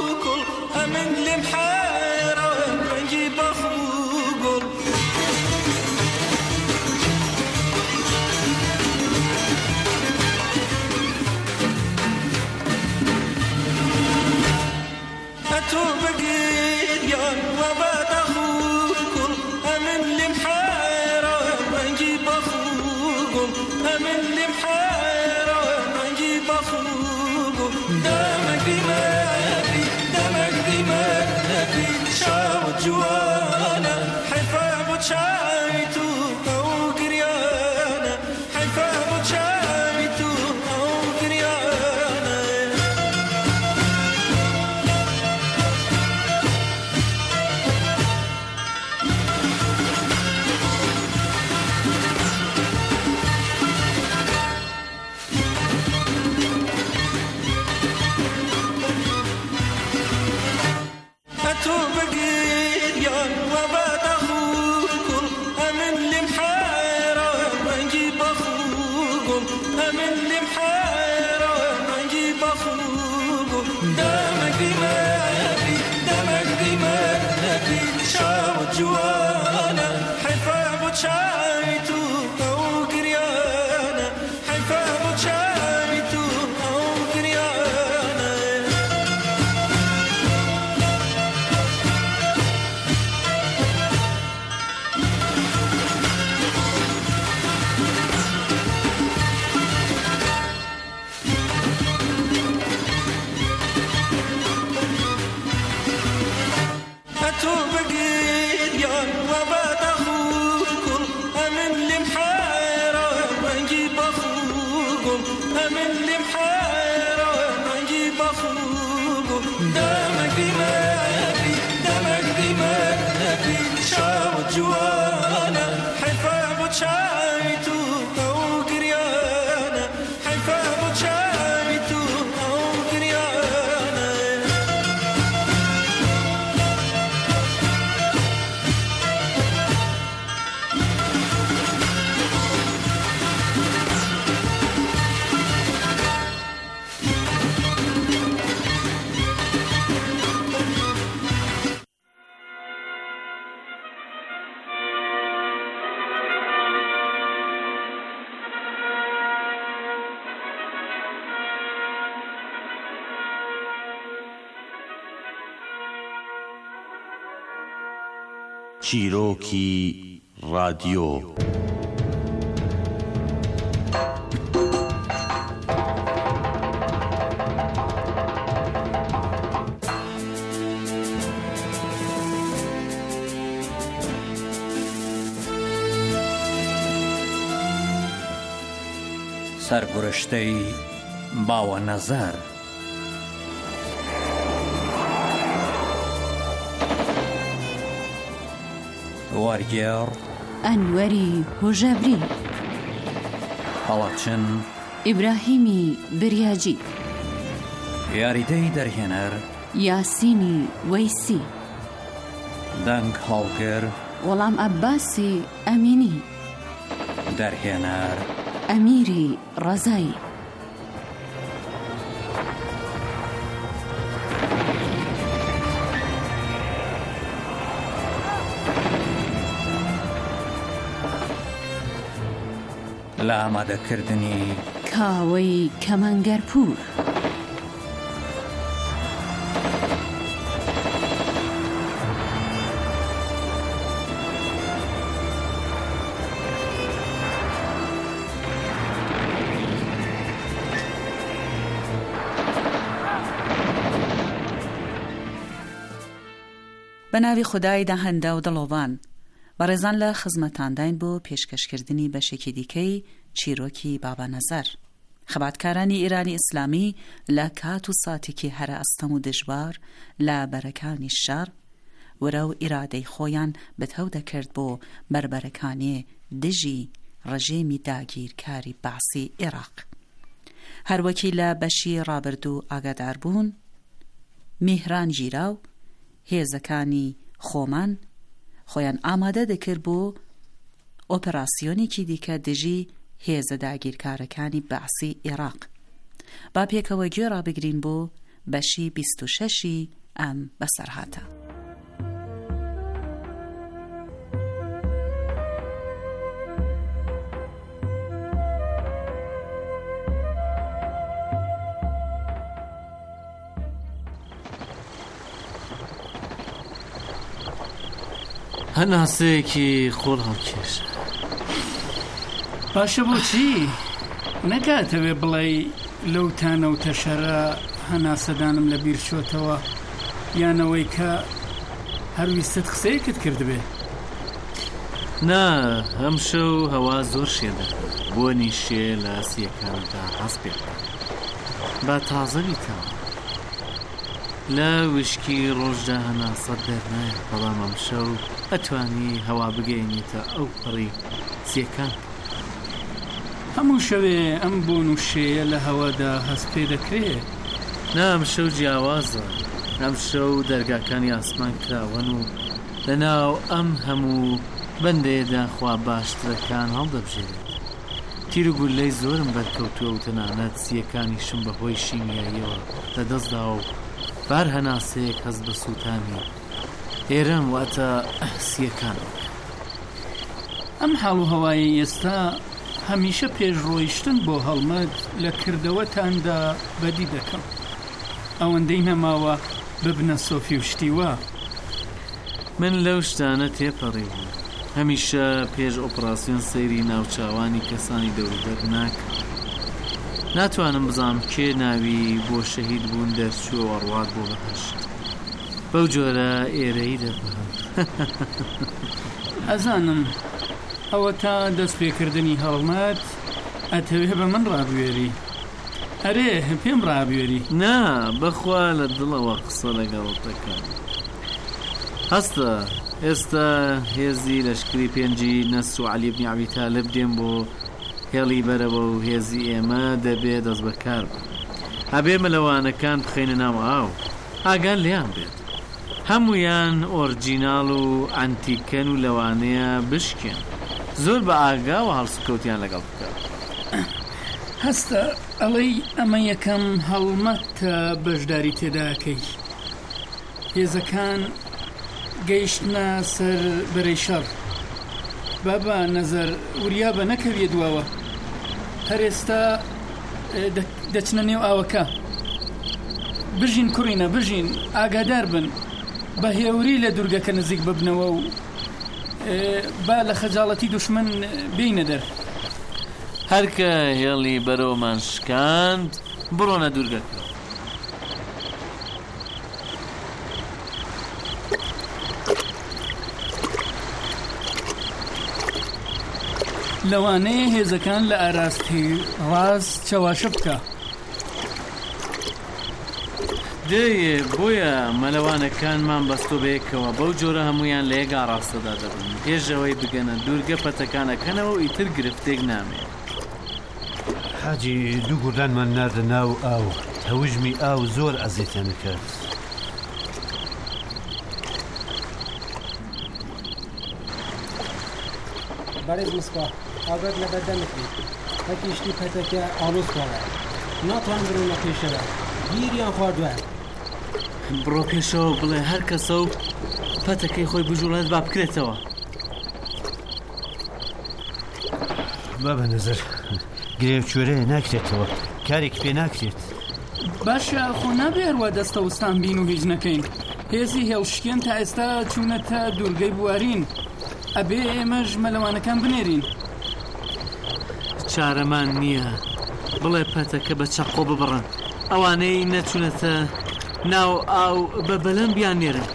دمك دماغي دمك دماغي شاوت جوانا حفاب وشايتو أو قريانا حفاب وشايتو أو قريانا چیرۆکی رادیۆ سەرگورشتەی باوە نەزەر وەرگێڕ ئەنوەری هۆژەبری هەڵەچن ئیبراهیمی بریاجی یاریدەی دەرهێنەر یاسینی وەیسی دەنگ هەڵگر وەڵام عەباسی ئەمینی دەرهێنەر ئەمیری ڕەزایی لە ئامادەکردنی کاوەی کەمەنگەرپوور بە ناوی خودای داهەندە و دڵۆڤان بەڕێزان لە خزمەتانداین بۆ پێشکەشکردنی بەشێکی دیکەی چیرۆکی بابا نەزەر. خەباتکارانی ئێرانی ئیسلامی لە کات و ساتێکی هەرە ئەستەم و دژوار لە بەرەکانی شەڕ وەرە و ئیرادەی خۆیان بەتەو دەکرد بۆ بربەرەکانی دژی ڕژێمی داگیرکاری باسی عێراق. هەروەکی لە بەشی ڕابردوو ئاگادار بوون، میهران ژیراو هێزەکانی خۆمان خۆیان ئامادە دەکرد بۆ ئۆپەراسیۆنێکی دیکە دژی هێزە داگیرکارەکانی باسی عێراق. با پێکەوە گوێ ڕابگرین بۆ بەشی بیست و شەشی ئەم بەسەرهاتە. هەناسەیەکی خۆڵ هەڵکێش. باشە بۆچی نەکاتەوێ بڵێ لەو تانە و تەشەرە هەناسەدانم لە بیر چۆتەوە یانەوەی کە هەرویستت قسەیەکت کردبێ؟ نا، ئەم شەو هەوا زۆر شێدە بۆ نیشێ لە ئاسیەکاندا هەست پێ با تازە بیتەوە. لە وشکی ڕۆژدا هەناسە دەرنایە، بەڵام ئەم شەو ئەتوانی هەوا بگەینێتە ئەو پڕی سیەکان. هەموو شەوێ ئەم بۆ نوشەیە لە هەوادا هەست پێ دەکرێت؟ نا، ئەم شەو جیاوازە. ئەم شەو دەرگاکانی ئاسمان کراوەن و لەناو ئەم هەموو بەندەیەدا خوا باشترەکان هەڵدەبژێرێت. تیر و گولەی زۆرم بەرکەوتووە و تەنانەت سیەکانیشم بەهۆی شیمیاییەوە لەدەستدا و بار هەناسەیەک هەست بە سووتانی ئێرەم واتە سیەکانەوە. ئەم حاڵ و هەوایی ئێستا هەمیشە پێشڕۆیشتن بۆ هەڵمەت لە کردەوەتاندا بەدی دەکەم. ئەوەندەی نەماوە ببنە سۆفی و شتیوە. من لەو شتانە تێپەڕی بوو. هەمیشە پێش ئۆپراسیۆن سەیری ناوچاوانی کەسانی دەوروبەر ناکەم. ناتوانم بزانم کێ ناوی بۆ شەهید بوون دەرچووە وەڕوات بۆ بەهەشت. بەو جۆرە ئێرەی دەبم. ئەزانم ئەوە تا دەست پێکردنی هەڵمەت ئەتەوێ بە من ڕابوێری. ئەرێ پێم ڕابێری نا بەخوا لە دڵەوە قسە لەگەڵ دەکەم. هەستە ئێستا هێزی لەشکری پێنجی نەس و عەلی بن ئەبی تالب دێن بۆ هێڵی بەرەوە و هێزی ئێمە دەبێ دەست بەکار بن. ئەبێ مەلەوانەکان بخەینە ناو ئاو، ئاگان لێیان بێت. هەمویان ئۆرجیناڵ و ئەنتیکەن و لەوانەیە بشکێن. زۆر بە ئاگا و هەڵسوکەوتیان لەگەڵ بکە. هەستە ئەڵەی ئەمە یەکەم هەڵمەتە بەشداری تێداکەی. هێزەکان گەیشتنە سەر بەرەی شەڕ. بابا نەزەر وریا بە نەکەویە دواوە. هەر ئێستا دەچنە نێو ئاوەکە. بژین کوڕینە بژین، ئاگادار بن، بە هێوری لە دوورگەکە نزیک ببنەوە و با لە خەجاڵەتی دوشمن بینە دەر. هەرکە هێڵی بەرەومان شکاند بڕۆنە دوورگەکە. لەوانەیە هێزەکان لە ئاراستی ڕاست چەواشە بکە. دەیە بۆیە مەلەوانەکانمان بەستۆ بەیەکەوە بەو جۆرە هەمویان لە یەک ئاراستەدا دەبن پێشەوەی بگەنە دوورگە پەتەکانەکەنەوە و ئیتر گرفتێک نامێت. حاجی دوو گوردانمان ناردە ناو ئاو، هەوژمی ئاو زۆر ئەزیێتیان کرد. بەڕێز مسپا ئاگات لە بەردەمتری هەتیشتی پەتەکە ئاڵۆز کۆڵە ناتوان بڕۆنە پێشەوە گیریان خواردووە. بڕۆ پێشەوە بڵێ هەر کەسە و پەتەکەی خۆی بژوڵێت با بکرێتەوە. بابە نەزەر گرێوچۆرەیە ناکرێتەوە، کارێک پێ ناکرێت. باشە خۆ نابێ هەروە دەستە وستان بین و هیچ نەکەین. هێزی هێڵشکێن تا ئێستا چوونەتە دوورگەی بوارین. ئەبێ ئێمەش مەلەوانەکان بنێرین. چارەمان نییە بڵێ پەتەکە بە چەقۆ ببڕن، ئەوانەی نەچوونەتە ناو ئاو بە بەلەم بیان نێرن.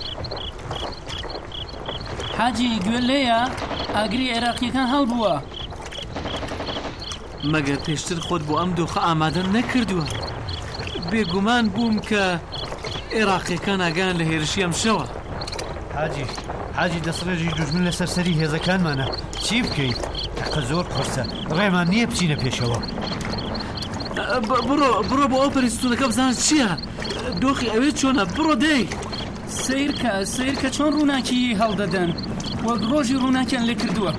حاجی گوێ لێیە ئاگری عێراقیەکان هەڵبووە. مەگەر پێشتر خۆت بۆ ئەم دۆخە ئامادە نەکردووە. بێگومان بووم کە عێراقیەکان ئاگان لە هێرشی ئەم شەوە. حاجی حاجی دەسڕێژی دوژمن لە سەرسەری هێزەکانمانە، چی بکەین؟ تەقە زۆر قرسە، ڕێمان نییە بچینە پێشەوە. بڕۆ بڕۆ بۆ ئەو پەریستونەکە بزان چییە؟ دۆخی ئەوێ چۆنە؟ بڕۆ دەی سیرکە سیرکە چۆن ڕووناکی هەڵدەدەن وەک ڕۆژی ڕووناکیان لێ کردووە.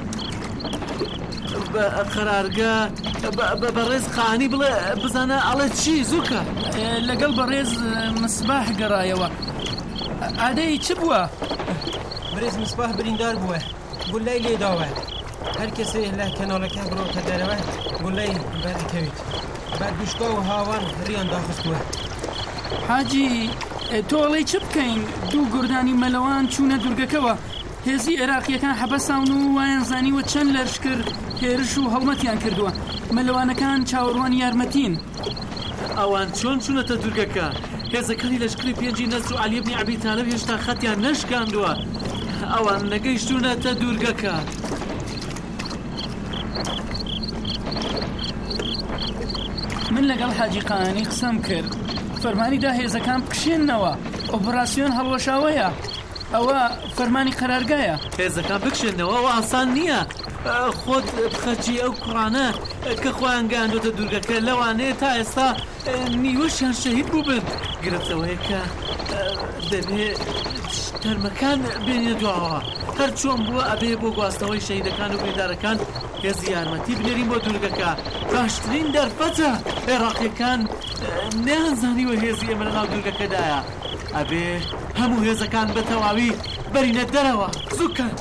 قەرارگە بەڕێز قانی بڵێ بزانە ئەڵێ چی زووکە؟ لەگەڵ بەڕێز مسباح گەڕایەوە. ئادەی چ بووە؟ برێز مسباح بریندار بووە، گولای لێداوە. هەر کەسێ لە کەناڵەکە بڕۆتە دەرەوە گولای بەرەکەویت. بعد دوشکا و هاوان ڕیان داخستووە. حاجی تۆڵەی چ بکەین؟ دوو گوردانی مەلەوان چوونە دوورگەکەوە. هێزی عێراقیەکان حەبەساون و وایان زانیوە چەند لەشکر هێرش و هەڵمەتیان کردووە. مەلەوانەکان چاوەڕوان یارمەتین. ئەوان چۆن چوونەتە دوورگەکە؟ هێزەکانی لەشکری پێنجی نەس و عەلی بن ئەبی تالب هێشتا خەتیان نەشکاندووە. ئەوان نەگەیشتوونەتە دوورگەکە. من لەگەڵ حاجی قانی قسەم کرد، فەرمانیدا هێزەکان بکشێننەوە. ئۆپراسیۆن هەڵوەشاوەیە، ئەوە فەرمانی قەرارگایە. هێزەکان بکشێنەوە ئەوە ئاسان نییە. خۆت بخەجی ئەو کوڕانە کە خۆیان گەیاندۆتە دوورگەکە لەوانەیە تا ئێستا نیوەشیان شەهید بوو بن. گرفتەوەیە کە دەبێت تەرمەکان بێنە دواوە. هەر چۆن بووە ئەبێ بۆ گواستنەوەی شەهیدەکان و بریندارەکان هێزی یارمەتی بنێرین بۆ دوورگەکە. باشترین دەرفەتە. عێراقیەکان نەیانزانیوە هێزی ئێمە لە ناو دوورگەکەدایە. ئەبێ هەموو هێزەکان بە تەواوی بەرینە دەرەوە. زووکەن.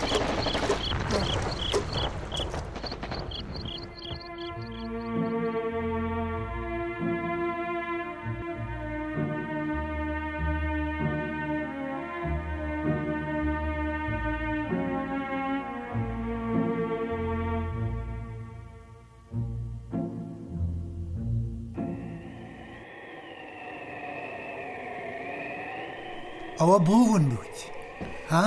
ئەوە بۆ ون بوویت ها؟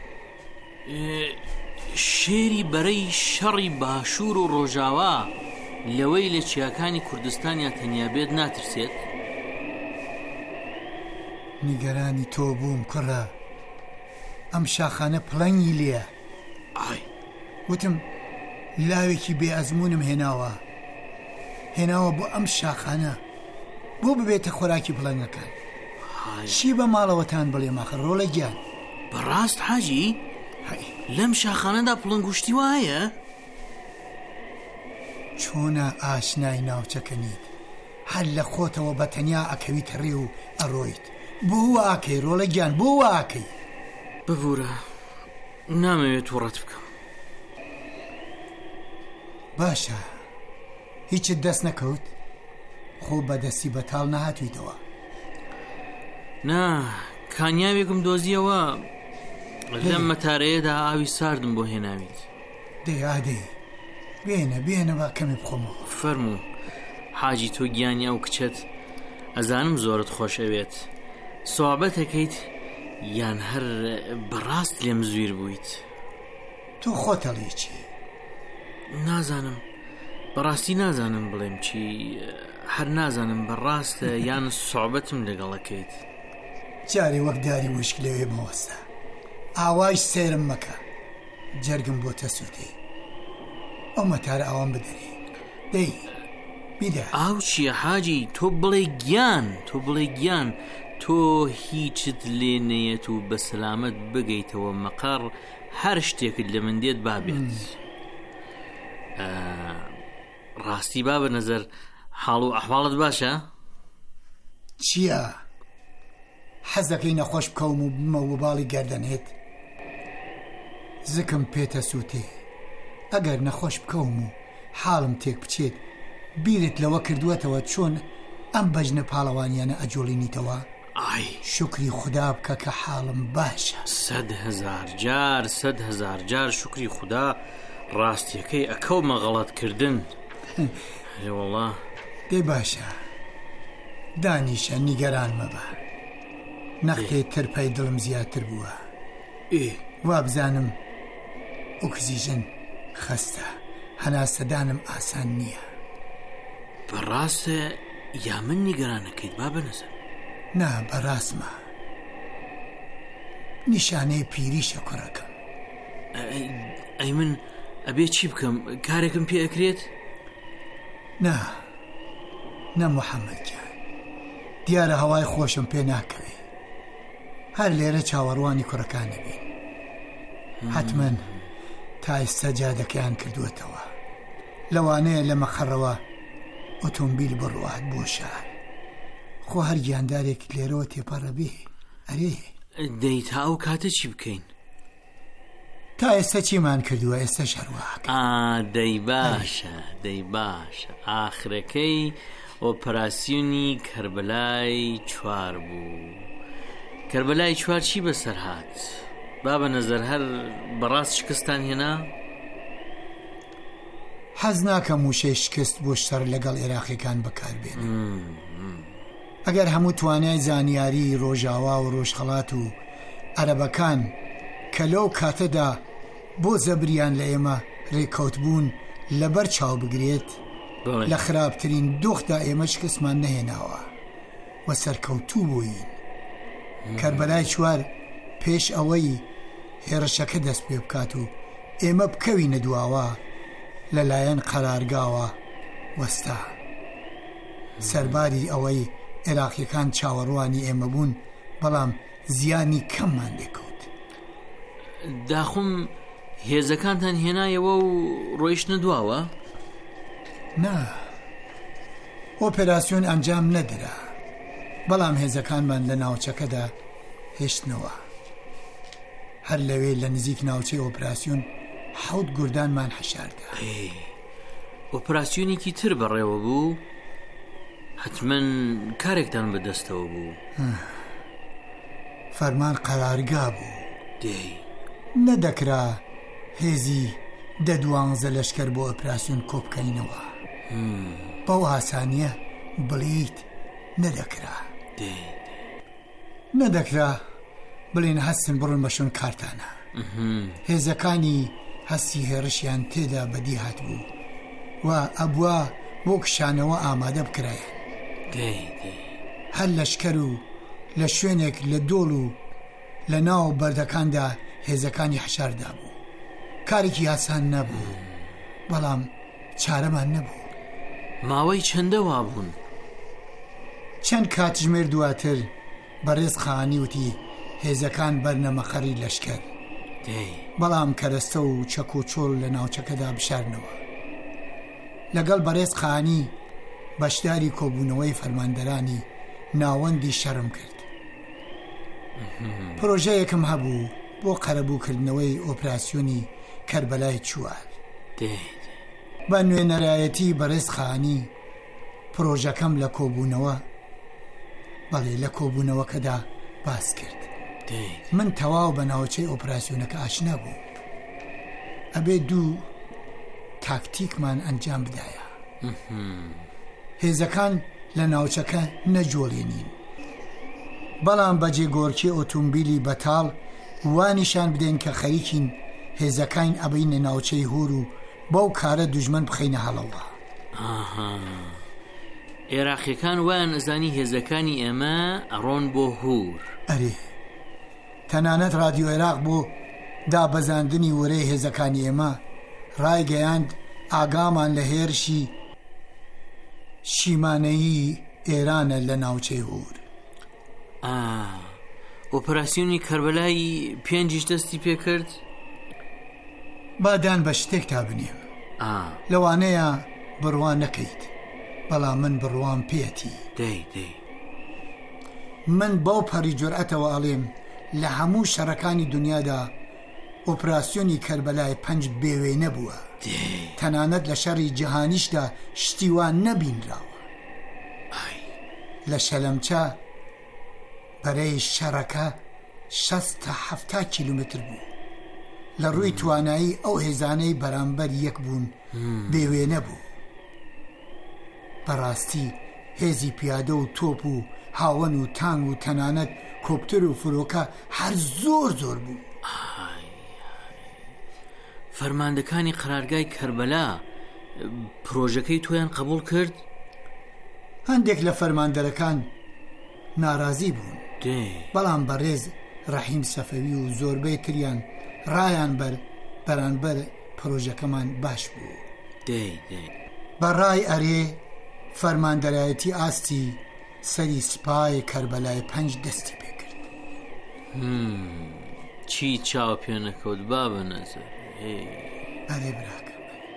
شێری بەرەی شەڕی باشوور و ڕۆژاوا لەوەی لە چیاکانی کوردستانیا تەنیا بێت ناترسێت؟ نیگەرانی تۆ بووم کوڕە، ئەم شاخانە پڵەنگی لێە. ئای وتم لاوێکی بێ ئەزمونم هێناوە هێناوە بۆ ئەم شاخانە بۆ ببێتە خۆراکی پڵەنگەکان. چی بە ماڵەوەتان بڵێ ماخە ڕۆڵە گیان؟ بەڕاست حاجی لەم شاخانەدا پڵنگوشتی وایە؟ چۆنە ئاشنای ناوچەکەنیت هەر لە خۆتەوە بە تەنیا ئەکەویت ڕێ و ئەڕۆیت. بۆ واکەی ڕۆڵە گیان، بۆ واکەی؟ ببوورە نامەوێت وڕەت بکەم. باشە هیچت دەست نەکەوت؟ خۆ بەدەستی بەتاڵ نەهاتوویتەوە؟ نا کانیاوێکم دۆزیەوە لەم مەتارەیەدا ئاوی ساردم بۆ هێناویت. دەی ئادەی بێنە بێنە با کەمی بخۆمەوە. فەرموو حاجی تۆ گیانی ئەو کچەت ئەزانم زۆرت خۆش ئەوێت. سوابەتەکەیت یان هەر بەڕاست لێم زویر بوویت؟ تۆ خۆتەڵی چی؟ نازانم بەڕاستی نازانم بڵێم چی، هەر نازانم بەڕاستە یان سوابەتم لەگەڵەکەیت. جارێ وەک داری وشک لەوێ بەوەستە ئاوایش سێرم مەکە، جەرگم بۆ تەسووتی. ئەو مەتارە ئەوان بدەری دەی بیدە. ئاو چییە حاجی؟ تۆ بڵێ گیان، تۆ بڵێ گیان، تۆ هیچت لێ نەیەت و بە سەلامەت بگەیتەوە مەقەڕ هەر شتێکت لە من دێت بابێت. ڕاستی با بە نەزەر حاڵ و ئەحواڵت باشە؟ چییە؟ حەزەکەی نەخۆش بکەوم و بمە و باڵی گەردەنێت؟ زکم پێتە سووتێ ئەگەر نەخۆش بکەوم و حاڵم تێک بچێت بیرت لەوە کردووەتەوە چۆن ئەم بەژنە پاڵەوانیانە ئەجۆڵینیتەوە؟ ئای شکری خوددا بکە کە حاڵم باشە. سەد هەزار جار سەد هەزار جار شکری خوددا، ڕاستیەکەی ئەکەومە غەڵەتکردن. وەڵڵا دێ باشە دانیشە نیگەران مەبە، نەختێ ترپەی دڵم زیاتر بووە. وا بزانم ئۆکسیژن خەستە، هەناسەدانم ئاسان نییە. بەڕاستە یا من نیگەرانەکەیت با بەنەزم؟ نا بەڕاستمە نیشانەی پیریشە کوڕەکەم. ئەی من ئەبێ چی بکەم؟ کارێکم پێ ئەکرێت؟ نا نە محەممەد گیان، دیارە هەوای خۆشم پێ ناکەوێ، هەر لێرە چاوەڕوانی کوڕەکان نەبین. حتمەن تا ئێستا جادەکەیان کردووەتەوە، لەوانەیە لە مەخەڕەوە ئۆتۆمبیل بڕوات بۆ شار، خۆ هەر گیاندارێک لێرەوە تێپەڕە بێ. ئەرێ دەی تا ئەو کاتە چی بکەین؟ تا ئێستا چیمان کردووە ئێستا شەرواک. دەی باشە دەی باشە ئاخرەکەی ئۆپەراسیۆنی کەربەلای چوار بوو. کەربەلای چوار چی بەسەر هات؟ با بە نەزەر هەر بەڕاست شکستان هێنا؟ حەز ناکەم وشەی شکست بۆ شەڕ لەگەڵ عێراقیەکان بەکاربێن. ئەگەر هەموو توانای زانیاری ڕۆژاوا و ڕۆژخەڵات و عەرەبەکان کە لەو کاتەدا بۆ زەبریان لە ئێمە ڕێکەوت بوون لەبەر چاو بگرێت، لە خراپترین دۆخدا ئێمە شکستمان نەهێناوە و سەرکەوتوو بووین. کەربەلای چوار پێش ئەوەی هێرشەکە دەست پێ بکات و ئێمە بکەوینە دواوە لەلایەن قەرارگاوە وەستا. سەرباری ئەوەی عێراقیەکان چاوەڕوانی ئێمە بوون، بەڵام زیانی کەممان دەکەوت. داخۆم هێزەکانتان هێنایەوە و ڕۆیشتنە دواوە؟ نا ئۆپێراسیۆن ئەنجام نەدرا، بەڵام هێزەکانمان لە ناوچەکەدا هێشتنەوە. هەر لەوێ لە نزیک ناوچەی ئۆپراسیۆن حەوت گوردانمان حەشاردا. ئۆپراسیۆنێکی تر بەڕێوە بوو؟ حتمەن کارێکتان بەدەستەوە بوو؟ فەرمان قەرارگا بوو، دەی نەدەکرا هێزی دە دوانزە لەشکەر بۆ ئۆپراسیۆن کۆبکەینەوە. بەو ئاسانیە بڵیت نەدەکرا نەدەکرا بڵێن هەستن بڕن بەشون کارتانە. هێزەکانی هەستی هێرشیان تێدا بەدی هات بوو و ئەبووە بۆ کشانەوە ئامادە بکرایە هەر لەشکەر و لە شوێنێک لە دۆڵ و لە ناو بەردەکاندا هێزەکانی حەشاردا بوو. کارێکی ئاسان نەبوو، بەڵام چارەمان نەبوو. ماوەی چەندە وا بوون؟ چەند کاتژمێر دواتر بەڕێز خانی وتی هێزەکان بەرنەمەخەری لەشکەر، بەڵام کەرەستە و چەک و چۆڵ لە ناوچەکەدا بشارنەوە. لەگەڵ بەڕێز خانی بەشداری کۆبوونەوەی فەرماندەرانی ناوەندی شەرم کرد. پرۆژەیەکم هەبوو بۆ قەرەبووکردنەوەی ئۆپراسیۆنی کەربەلای چوار. بە نوێنەرایەتی بەڕێز خانی پرۆژەکەم لە کۆبوونەوە بەڵێ لە کۆبوونەوەکەدا باس کرد. من تەواو بە ناوچەی ئۆپراسیۆنەکە ئاشنا بوو. ئەبێ دوو تاکتیکمان ئەنجام بدایە. هێزەکان لە ناوچەکە نەجۆڵێنین، بەڵام بەجێ گۆرکی ئۆتۆمبیلی بەتاڵ وانیشان بدەین کە خەریکین هێزەکان ئەبینە ناوچەی هۆر و بەو کارە دوژمن بخەینە هەڵەوە. عێراقیەکان وایان ئەزانی هێزەکانی ئێمە ئەڕۆن بۆ هور. ئەرێ تەنانەت رادیۆ عێراق بۆ دابەزاندنی وەرەی هێزەکانی ئێمە ڕایگەیاند ئاگامان لە هێرشی شیمانەیی ئێرانە لە ناوچەی هور. ئۆپراسیۆنی کەربەلای پێنجیش دەستی پێکرد؟ بادان بە شتێک تا بنێم لەوانەیە بڕوان نەکەیت، بەڵام من بڕوان پێێتی. دەی دەی من باو پەری جورئەتەوە ئەڵێم لە هەموو شەڕەکانی دنیادا ئۆپراسیۆنی کەربەلای پەنج بێوێ نەبووە. تەنانەت لە شەڕی جیهانیشدا شتیوان نەبینراوە. لە شەلەمچە بەرەی شەڕەکە شەست تا هەفتا کیلومتر بوو. لە ڕووی توانایی ئەو هێزانەی بەرامبەر یەک بوون بێوێ نەبوو. بەڕاستی هێزی پیادە و تۆپ و هاوەن و تانگ و تەنانەت کۆپتر و فرۆکە هەر زۆر زۆر بوو. فەرماندەکانی قەرارگای کەربەلا پرۆژەکەی تۆیان قبول کرد؟ هەندێک لە فەرماندەرەکان ناڕازی بوون، بەڵام بەڕێز ڕەحیم سەفەوی و زۆربەی تریان ڕایان بەر بەرانبەر پرۆژەکەمان باش بوو. بەڕای ئەرێ فەرماندەرایەتی ئاستی سەری سپای کەربەلای پەنج دەستی پێکرد. چی چاو پێ نەکەوت با بە نەزەر؟ ئەرێ براکە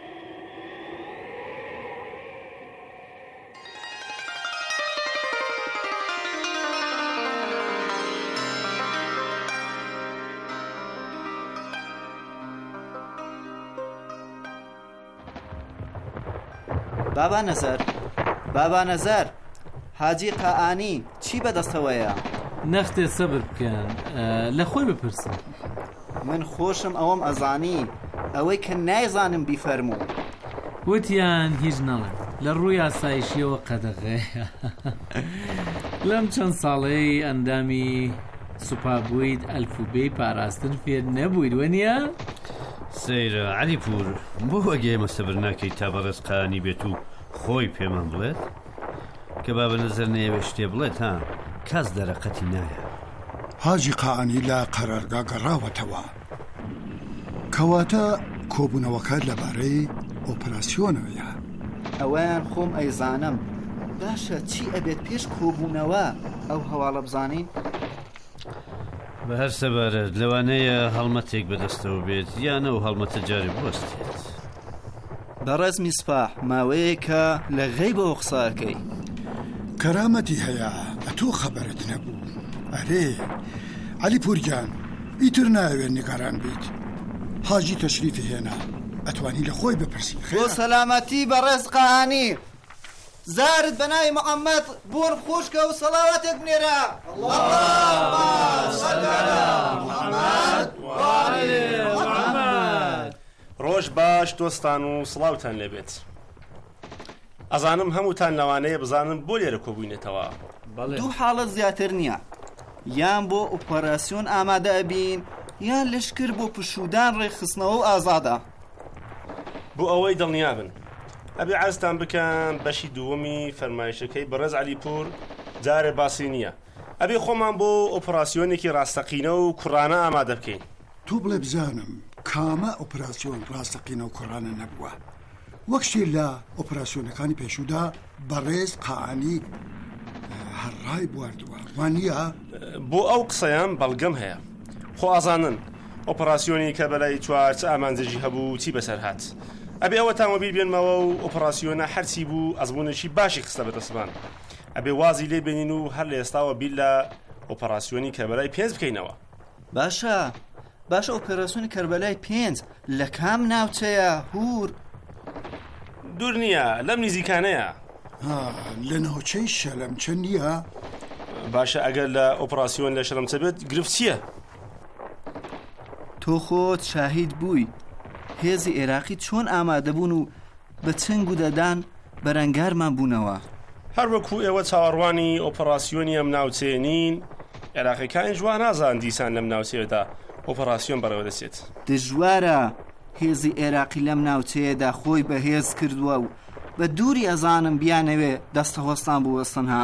بابا نەزەر بابا نەزەر حاجی قائانی چی بەدەستەوەیە؟ نەختێ سەبر بکەن لە خۆی بپرسن. من خۆشم ئەوەم ئەزانی ئەوەی کە نایزانم بیفەرموو. وتیان هیچ نەڵێن لە ڕووی ئاسایشیەوە قەدەغەیە. لەم چەند ساڵەی ئەندامی سوپابوویت ئەلفوبەی پاراستن فێر نەبوویت وەنیە؟ سەیرە عەلیپور بۆ وەگەی مەسەبر ناکەیت تا بەڕێز قانی بێت و خۆی پێمان بڵێت کە بابە نەزەر نەیەوێ شتێ بڵێت ها کەس دەرەقەتی نایە. حاجی قانی لە قەرارگا گەڕاوەتەوە کەواتە کۆبوونەوەکە لەبارەی ئۆپراسیۆنەوەیە. ئەویان خۆم ئەیزانم، باشە چی ئەبێت پێش کۆبوونەوە ئەو هەواڵە بزانین؟ بە هەر سەبارەت لەوانەیە هەڵمەتێک بەدەستەوە بێت یانە و هەڵمەتە جاری بوەستێت. بەڕێز میسپاح ماوەیەکە لە غەیبەوە قساکەی کەرامەتی هەیە ئەتۆ خەبەرت نەبوو. ئەرێ عەلیپورگیان ئیتر ناوێت نیگەران بیت. حاجی تەشریفی هێنا ئەتوانی لە خۆی بپرسی. بۆ سەلامەتی بەڕێز قانی زارت بەناوی محەممەد بۆن خۆشکە و سەڵاواتێک بنێرە. ڕۆژ باش دۆستان و سڵاوتان لێبێت. ئەزانم هەمووتان لەوانەیە بزانم بۆ لێرە کۆبووینێتەوە. دوو حاڵەت زیاتر نییە، یان بۆ ئۆپەراسیۆن ئامادە ئەبین یان لەشکر بۆ پشودان ڕێخستنەوە و ئازادە. بۆ ئەوەی دڵنیابن ئەبێ عەزتان بکەم بەشی دووەمی فەرمایشەکەی بەڕێز عەلیپور جارێ باسی نییە. ئەبێ خۆمان بۆ ئۆپراسیۆنێکی ڕاستەقینە و کوڕانە ئامادە بکەین. تو بڵێ بزانم کامە ئۆپراسیۆن ڕاستەقینە و کوڕانە نەبووە. وەک شتێ لە ئۆپراسیۆنەکانی پێشوودا بەڕێز قاعانی هەڕای بواردووە وان نییە؟ بۆ ئەو قسەیان بەڵگەم هەیە. خۆ ئازانن ئۆپراسیۆنی کە بەلای چوار چ ئامانجەژی هەبوو چی بەسەر هات. ئەبێ ئەوە تامۆبیل بێنمەوە و ئۆپراسیۆنە هەرچی بوو ئەزمونێکی باشی خستە بەدەستمان. ئەبێ وازی لێ بێنین و هەر لە ئێستاوە بیل لە ئۆپراسیۆنی کەربەلای پێنج بکەینەوە. باشە باشە ئۆپراسیۆنی کەربەلای پێنج لە کام ناوچەیە هور؟ دوور نییە لەم نزیکانەیە. لە ناوچەی شەلەمچە نییە؟ باشە ئەگەر لە ئۆپراسیۆن لە شەلەمچە بێت گرفت چییە؟ تۆ خۆت شاهید بووی هێزی عێراقی چۆن ئامادەبوون و بە چنگ و دەدان بەرەنگارمان بوونەوە. هەر وەکو ئێوە چاوەڕوانی ئۆپراسیۆنی ئەم ناوچەیە نین، عێراقیەکان جوان نازان دیسان لەم ناوچەیەدا ئۆپراسیۆن بەڕێوە دەچێت. دژوارە هێزی عێراقی لەم ناوچەیەدا خۆی بەهێز کردووە و بە دووری ئەزانم بیانەوێ دەستە هۆستان بوەستنها.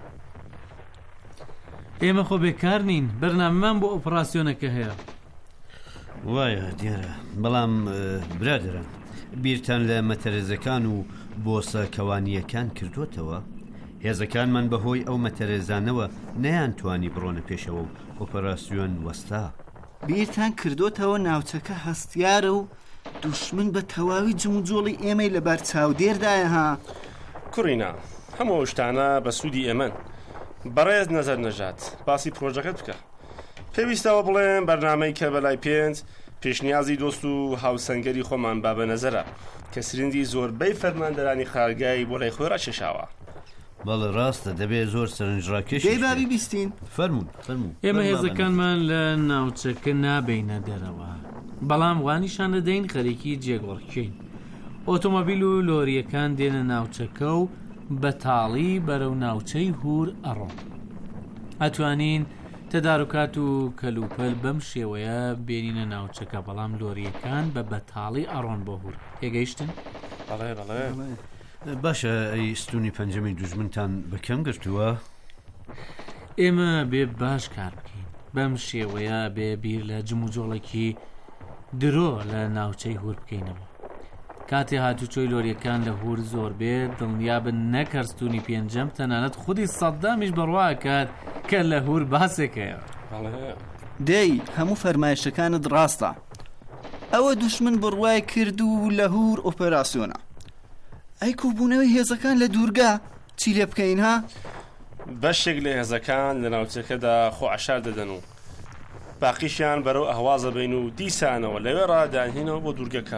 ئێمە خۆ بێکار نین، بەرنامەمان بۆ ئۆپراسیۆنەکە هەیە. وایە دیارە، بەڵام برادران بیرتان لە مەتەرێزەکان و بۆسە کەوانیەکان کردوتەوە؟ هێزەکانمان بەهۆی ئەو مەتەرێزانەوە نەیانتوانی بڕۆنە پێشەوە و ئۆپەراسیۆن وەستا. بیرتان کردوتەوە ناوچەکە هەستیارە و دوشمن بە تەواوی جموجۆڵی ئێمەی لەبەر چاودێردایە ها. کوڕینا هەموو شتانە بە سوودی ئێمەن. بەڕێز نەزەر نەژات باسی پرۆژەکەت بکە. پێویستەوە بڵێن بەرنامەی کەربەلای پێنج پێشنیازی دۆست و هاوسەنگەری خۆمان با بە نەزەرە کە سرنجی زۆربەی فەرماندەرانی خارگایی بۆ لای خۆی ڕاکێشاوە. بەڵێ ڕاستە دەبێت زۆر سەرنجڕاکێش دەی بابی بیستین فەرمون فەرمون. ئێمە هێزەکانمان لە ناوچەکە نابینە دەرەوە، بەڵام وانیشان دەدەین خەریکی جێگۆڕکەین. ئۆتۆمۆبیل و لۆریەکان دێنە ناوچەکە و بەتاڵی بەرەو ناوچەی هور ئەڕۆن. ئەتوانین تەدارکات و کەلوپەل بەم شێوەیە بێنینە ناوچەکە، بەڵام لۆریەکان بە بەتاڵی ئەڕۆن بۆ هور. تێگەیشتن؟ بەڵێ بەڵێ. باشە ئەی ستونی پەنجەمی دوژمنتان بەکەم گرتووە؟ ئێمە بێ باش کار بکەین، بەم شێوەیە بێ بیر لە جموجۆڵێکی درۆ لە ناوچەی هور بکەینەوە. کاتێ هاتوچۆی لۆریەکان لە هور زۆر بێت دڵنیابن نەکەرستونی پێنجەم تەنانەت خودی سەددامیش بڕواکات کە لە هور باسێکەیە. دەی هەموو فەرمایشەکانت ڕاستە. ئەوە دوشمن بڕوای کرد و لە هور ئۆپەراسیۆنە. ئەی کوبوونەوەی هێزەکان لە دوورگا چی لێ بکەین ها؟ بەشێک لە هێزەکان لە ناوچەکەدا خۆ عەشار دەدەن و باقیشیان بەرەو ئەهوازە بین و دیسانەوە لەوێ ڕادانهێنەوە بۆ دوورگەکە.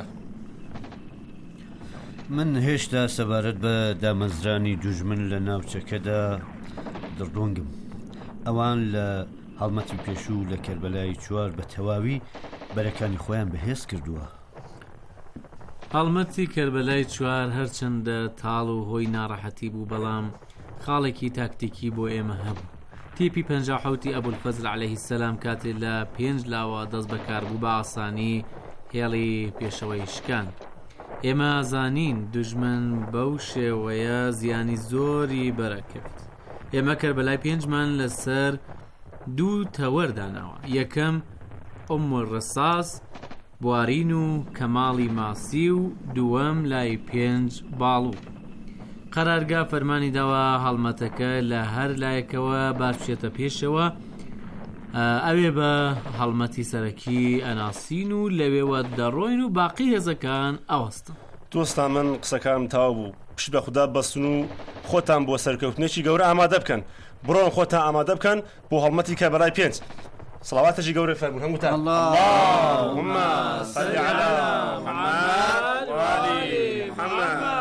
من هێشتا سەبارەت بە دامەزرانی دوژمن لە ناوچەکەدا دڵدۆنگم. ئەوان لە هەڵمەتی پێشوو لە کەربەلای چوار بە تەواوی بەرەکانی خۆیان بەهێز کردووە. هەڵمەتی کەربەلای چوار هەرچەندە تاڵ و هۆی ناڕەحەتی بوو، بەڵام خاڵێکی تاکتیکی بۆ ئێمە هەبوو. تیپی پەنجا حوتی ئەبولفەزل عەلەیهی سەلام کاتێ لە پێنج لاوە دەست بەکار بوو بە ئاسانی هێڵی پێشەوەی شکان. ئێمە زانین دوژمن بەو شێوەیە زیانی زۆری بەرەکرد. ئێمە کەربەلای پێنجمان لەسەر دوو تەوەردانەوە، یەکەم ئوم ڕەساس بوارین و کەماڵی ماسی و دووەم لای پێنج باڵوو. قەرارگا فەرمانی داوە هەڵمەتەکە لە هەر لایەکەوە باش بچێتە پێشەوە، ئەوێ بە هەڵمەتی سەرەکی ئەناسین و لەوێوە دەڕۆین و باقی هێزەکان ئەوەستن. دۆستا من قسەکانم تاوا بوو، پشت بە خوددا بەستن و خۆتان بۆ سەرکەوتنێکی گەورە ئامادە بکەن. بڕۆن خۆتان ئامادە بکەن بۆ هەڵمەتی کەربەلای پێنج. صلواتەشی گەورەی فەرموون هەمووتان. اللهم صل على محمد وآل محمد.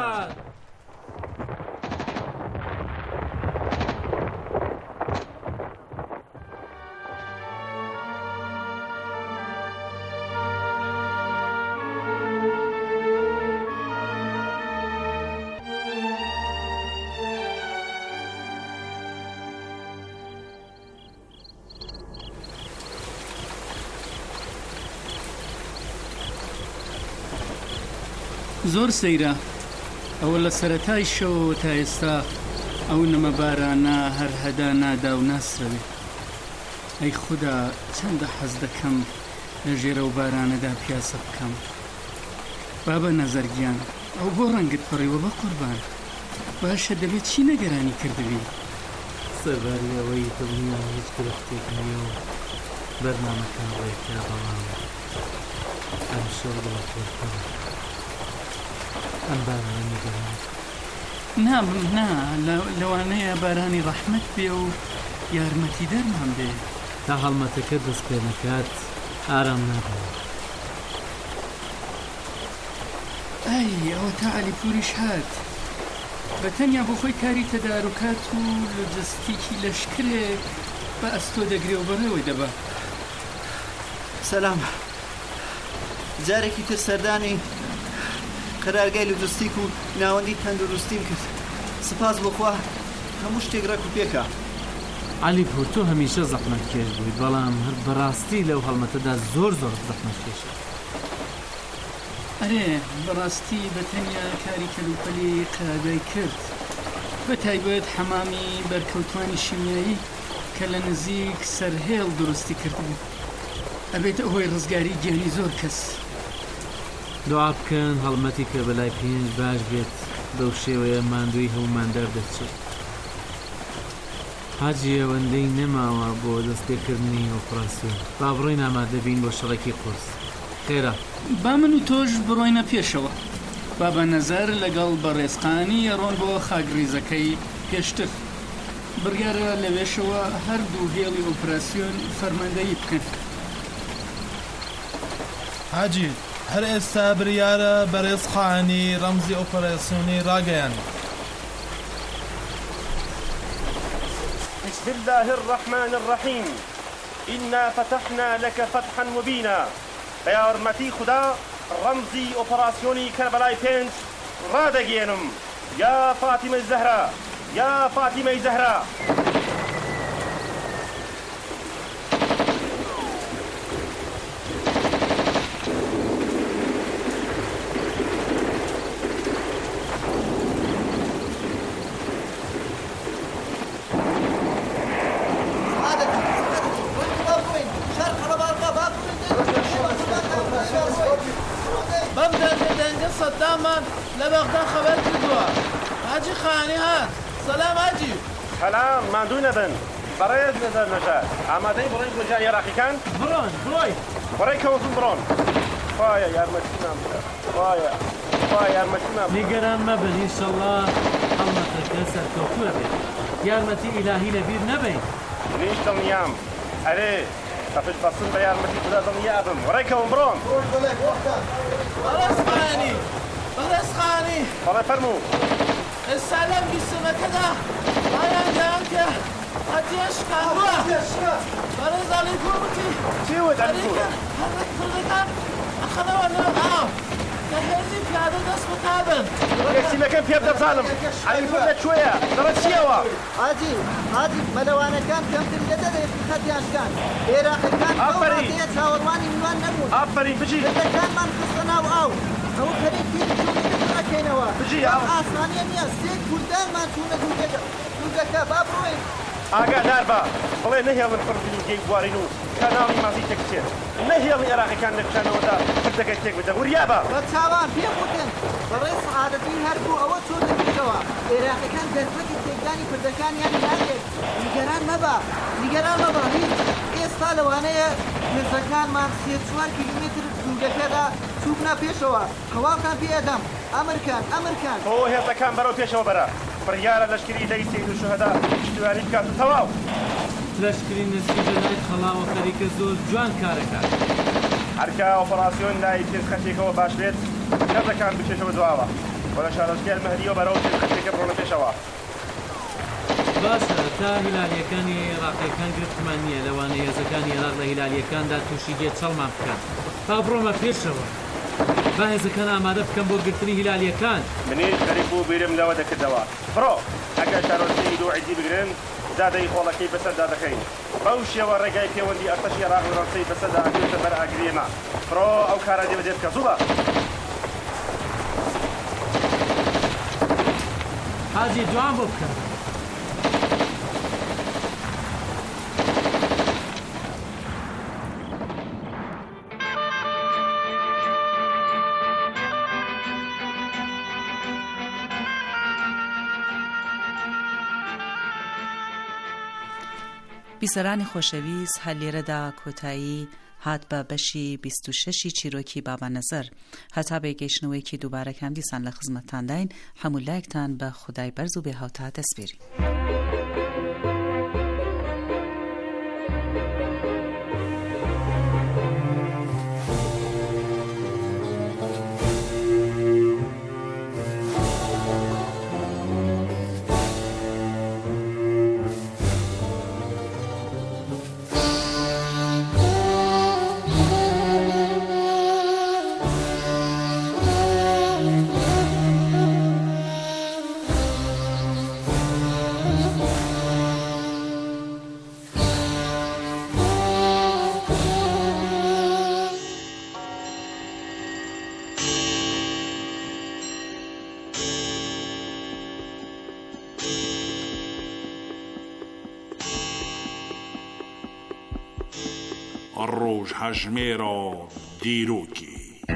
زۆر سەیرە. ئەوە لە سەرەتای شەوە تا ئێستا ئەو نەمە بارانە هەر هەدا نادا و ناسرەوێ. ئەی خوددا چەندە حەز دەکەم لە ژێرە و بارانەدا پیاسە بکەم. بابە نەزەرگیان ئەو بۆ ڕەنگت پڕیوە بە قوربان، باشە دەبێت چی نەگەرانی کردبی؟ سەرباری ئەوەی دڵنیا هیچ گرفتێک نییە و بەرنامەکان ڕێکا بەڵام ئەم شەو دڵەتوەرکەم ئەم بارانە نەگەران. نا نا لەوانەیە بارانی ڕەحمەت بێ و یارمەتی دەرمان بێ. تا هەڵمەتەکە دەست پێ نەکات ئارام نابێت. ئەی ئەوە تا عەلیپوریش هات بە تەنیا بۆ خۆی کاری تەدارکات و لۆجستیکی لەشکرێک بە ئەستۆ دەگرێ و بەڕێوەی دەبا. سەلام، جارێکی تر سەردانی قەرارگای لۆجستیک و ناوەندی تەندروستیم کرد. سپاس بۆخوا هەموو شتێک ڕێک و پێکە. عەلیپور تۆ هەمیشە زەحمەتکێش بوویت، بەڵام هەر بەڕاستی لەو هەڵمەتەدا زۆر زۆر زەحمەتکێشە. ئەرێ بەڕاستی بەتەنیا کاری کەلوپەلی قەرارگای کرد، بە تایبەت حەمامی بەرکەوتوانی شیمیایی کە لە نزیک سەرهێڵ دروستی کردبوو. ئەبێت ئەوەی ڕزگاری گیانی زۆر کەس. دوعا بکەن هەڵمەتی کە بەلای پێنج باش بێت، بەو شێوەیە ماندووی هەمومان دەردەچێت. حاجی ئەوەندەی نەماوە بۆ دەستپێکردنی ئۆپراسیۆن. با بڕۆین ئامادەبین بۆ شەڕێکی قورس. خێرا با من و تۆش بڕۆینە پێشەوە. بابە نەزەر لەگەڵ بەڕێزقانی ئەڕۆن بۆ خاگریزەکەی پێشتر. بڕیارە لەوێشەوە هەردوو هێڵی ئۆپراسیۆن فەرماندەیی بکەن. حاجی هەر ئێستا بریارە بەڕێزخانی ڕەمزی ئۆپەراسیۆنی ڕاگەیان. بسم الله الرحمن الرحيم إنا فتحنا لك فتحا مبينا. يا حرمتي خدا رمزي أوبراسيوني كربلاي بينت رادقينم يا فاطمة الزهراء يا فاطمة الزهراء. سەدامان لە بەغدا خەبەر کردووە. حاجی خانی هات. سەلام حاجی. سەلام، ماندوو نەبن. بەڕێز نەزەر نەژاد ئامادەی بڕۆین بۆ جای عێراقیەکان؟ بڕۆن بڕۆی بڕێ کەوتن بڕۆن. خوایە یارمەتیمان بدە، خوایە خوایە یارمەتیمان بدە. نیگەران مەبن، ئینشەڵڵا هەڵمەتەکە سەرکەوتووە بێت. یارمەتی ئیلاهی لەبیر نەبەین. منیش دڵنیام. ئەرێ تەفش بەسن بە یارمەتی خدا دڵنیابم. ڕێکەوم بڕۆن. بەڕێزخانی بەڕێزخانی بەڵێ فەرموو. ئێستا لەم بیستمەکەدا ئایان دەیان کە هەتیەش کاندووە. بەڕێز عەلیپور وتی چی وت عەلیپور؟ هەرێک پڕەکان ئەخەنەوە لە ئاو کە هێزی پیادە دەست بەکابن. یەکسیمەکەم پێ بدەزانم. عەلیپور لەکوێیە؟ دەڕێت چیەوە؟ حاجی حاجی مەلەوانەکان کەمتر لە دەدەێت خەتیانکان عێراقیەکان ئەوڕاتەیە چاوەڕوانی میوان نەبوون. ئافەرین بژی دەکانمان خستە ناو ئاو. ئەو خەریکی بچوونەکەینەوە. بژی ئاسانیە نییە. سێ کوردانمان چوونە دوورگەکە. با بڕۆین. ئاگادار بە بڵێ نەهێڵن پڕبیلوگەی بوارین و کەناڵی مازی تێکچێت. نەهێڵی عێراقیەکان لە کشانەوەدا پردەکەی تێک بدە. وریا بە بە چاوان پێ بکەن. بەڕێ سەعادەتی هەربوو ئەوە چۆن دەکەوە. عێراقیەکان دەرفەتی تێکدانی پردەکانیان ناگێت. نیگەران مەبە نیگەران مەبە. هیچ ئێستا لەوانەیە هێزەکانمان سێ چوار کیلومتر دوورگەکەدا چوبنا پێشەوە. هەواڵتان پێ ئەدەم. ئەمرکان ئەمرکان تۆ هێزەکان بەرەو پێشەوە بەرە. بڕیارە لەشکری لەی سید و شوهەدا پشتیوانی بکات و تەواو. لەشکری نزیک لەلای خەڵاوە خەریکە زۆر جوان کارەکات. هەرکە ئۆپەراسیۆن لای تێز خەتێکەوە باش بێت هێزەکان بکێشەوە دواوە. بۆ لە شارۆچکای مەهدیەوە بەرەو تێز خەتێکە بڕۆنە پێشەوە. باشە تا هیلالیەکانی عێراقیەکان گرفتمان نییە، لەوانەیە هێزەکانی عێراق لە هیلالیەکاندا تووشی دێت چەڵمان بکەن. با بڕۆمە پێشەوە. با هێزەکان ئامادە بکەم بۆ گرتنی هیلالیەکان. منیش خەریک بوو بیرم لەوە دەکردەوە. بڕۆ ئەگەر شارۆچکەی دوو عیدی بگرن دادەی خۆڵەکەی بەسەردا دەکەین. بەو شێوە ڕێگای پەیوەندی ئەرتەشی عێراق و ڕەنسەی بەسەردا ئەگرێتە بەر ئاگرێمە. بڕۆ ئەو کارە دێ بەجێ بکە. زووبە حاجی جوان بۆ بکە. بیسەرانی خۆشەویست هەر لێرەدا کۆتایی هات بە بەشی بیست و شەشی چیرۆکی بابا نەزەر. هەتا بێگەیشتنەوەیکی دووبارەکەم دیسان لە خزمەتتانداین. هەموو لایەکتان بە خودای بەرز و بێهاوتا دەسپێری. ڕۆژ هەژمێرە دیرۆکی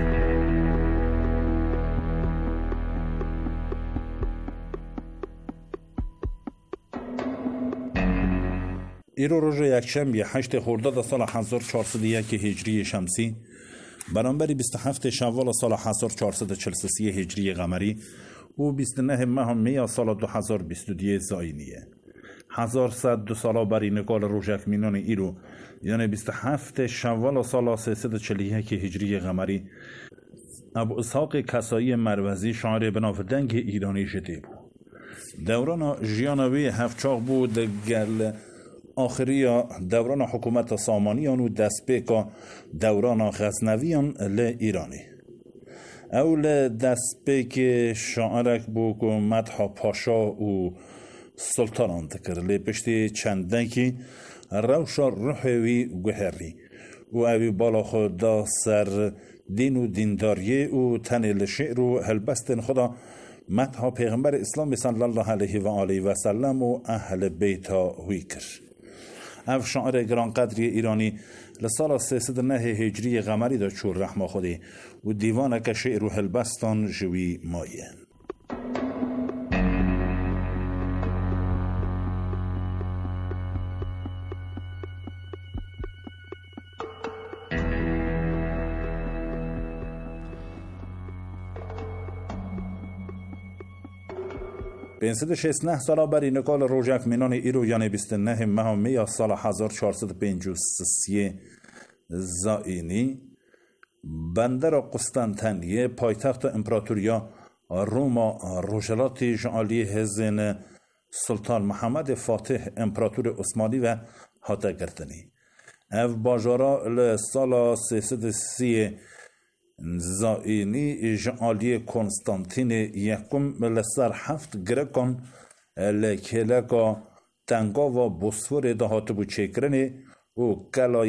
ئیرۆ ڕۆژە یەکشەمبێ هەشتێ خۆردەدە ساڵە هەزار چوارسەد و یەک هیجری شەمسی بەرامبەری بیست و هەفتێ شەڤاڵە ساڵە هەزار چوارسەد و چل و سێ هیجری قەمەری و بیست و نۆ مەها مێیا ساڵە دو هەزار بیست و دوو زاینیە. هزار سد دو سالا بری نکال روژک مینان ایرو یعنی بیست و هفت شوال سالا سیصد و چل و یک هجری قمری ابو اسحاق کسایی مروزی شاعر بنافدنگ ایرانی جده بود. دوران جیانوی هفچاق بود گل آخری دوران حکومت سامانیان و دستپیکا دوران غزنویان ل ایرانی. اول دستپیک شاعرک بود که مدح پاشا و سلطان تکر لی پشتی چندنکی روشا روحوی گوهری و اوی بالا خود دا سر دین و دینداریه و تنیل شعر و هلبستن خدا مدح پیغمبر اسلام صلی الله علیه و آله و سلم و اهل بیتا هوی کر. او شاعر گران قدری ایرانی لسال سیصد و نه هجری قمری دا چور رحمه خودی و دیوانه که شعر و هلبستان جوی مایه. پانصد و شصت و نه سالا بری نکال روژک مینان ایرو یعنی بیست و نه ماه می سال هزار و چهارصد و پنجاه و سه زائینی بندر قسطنطنیه پایتخت امپراتوریا روما روژلات جعالی هزین سلطان محمد فاتح امپراتور عثمانی و هاته گرتنی او باجارا لسال سیصد و سی زائینی جعالی کنستانتین یکم لسر هفت گرکان لکلکا تنگا و بسفور دهات بو چکرنی و کلای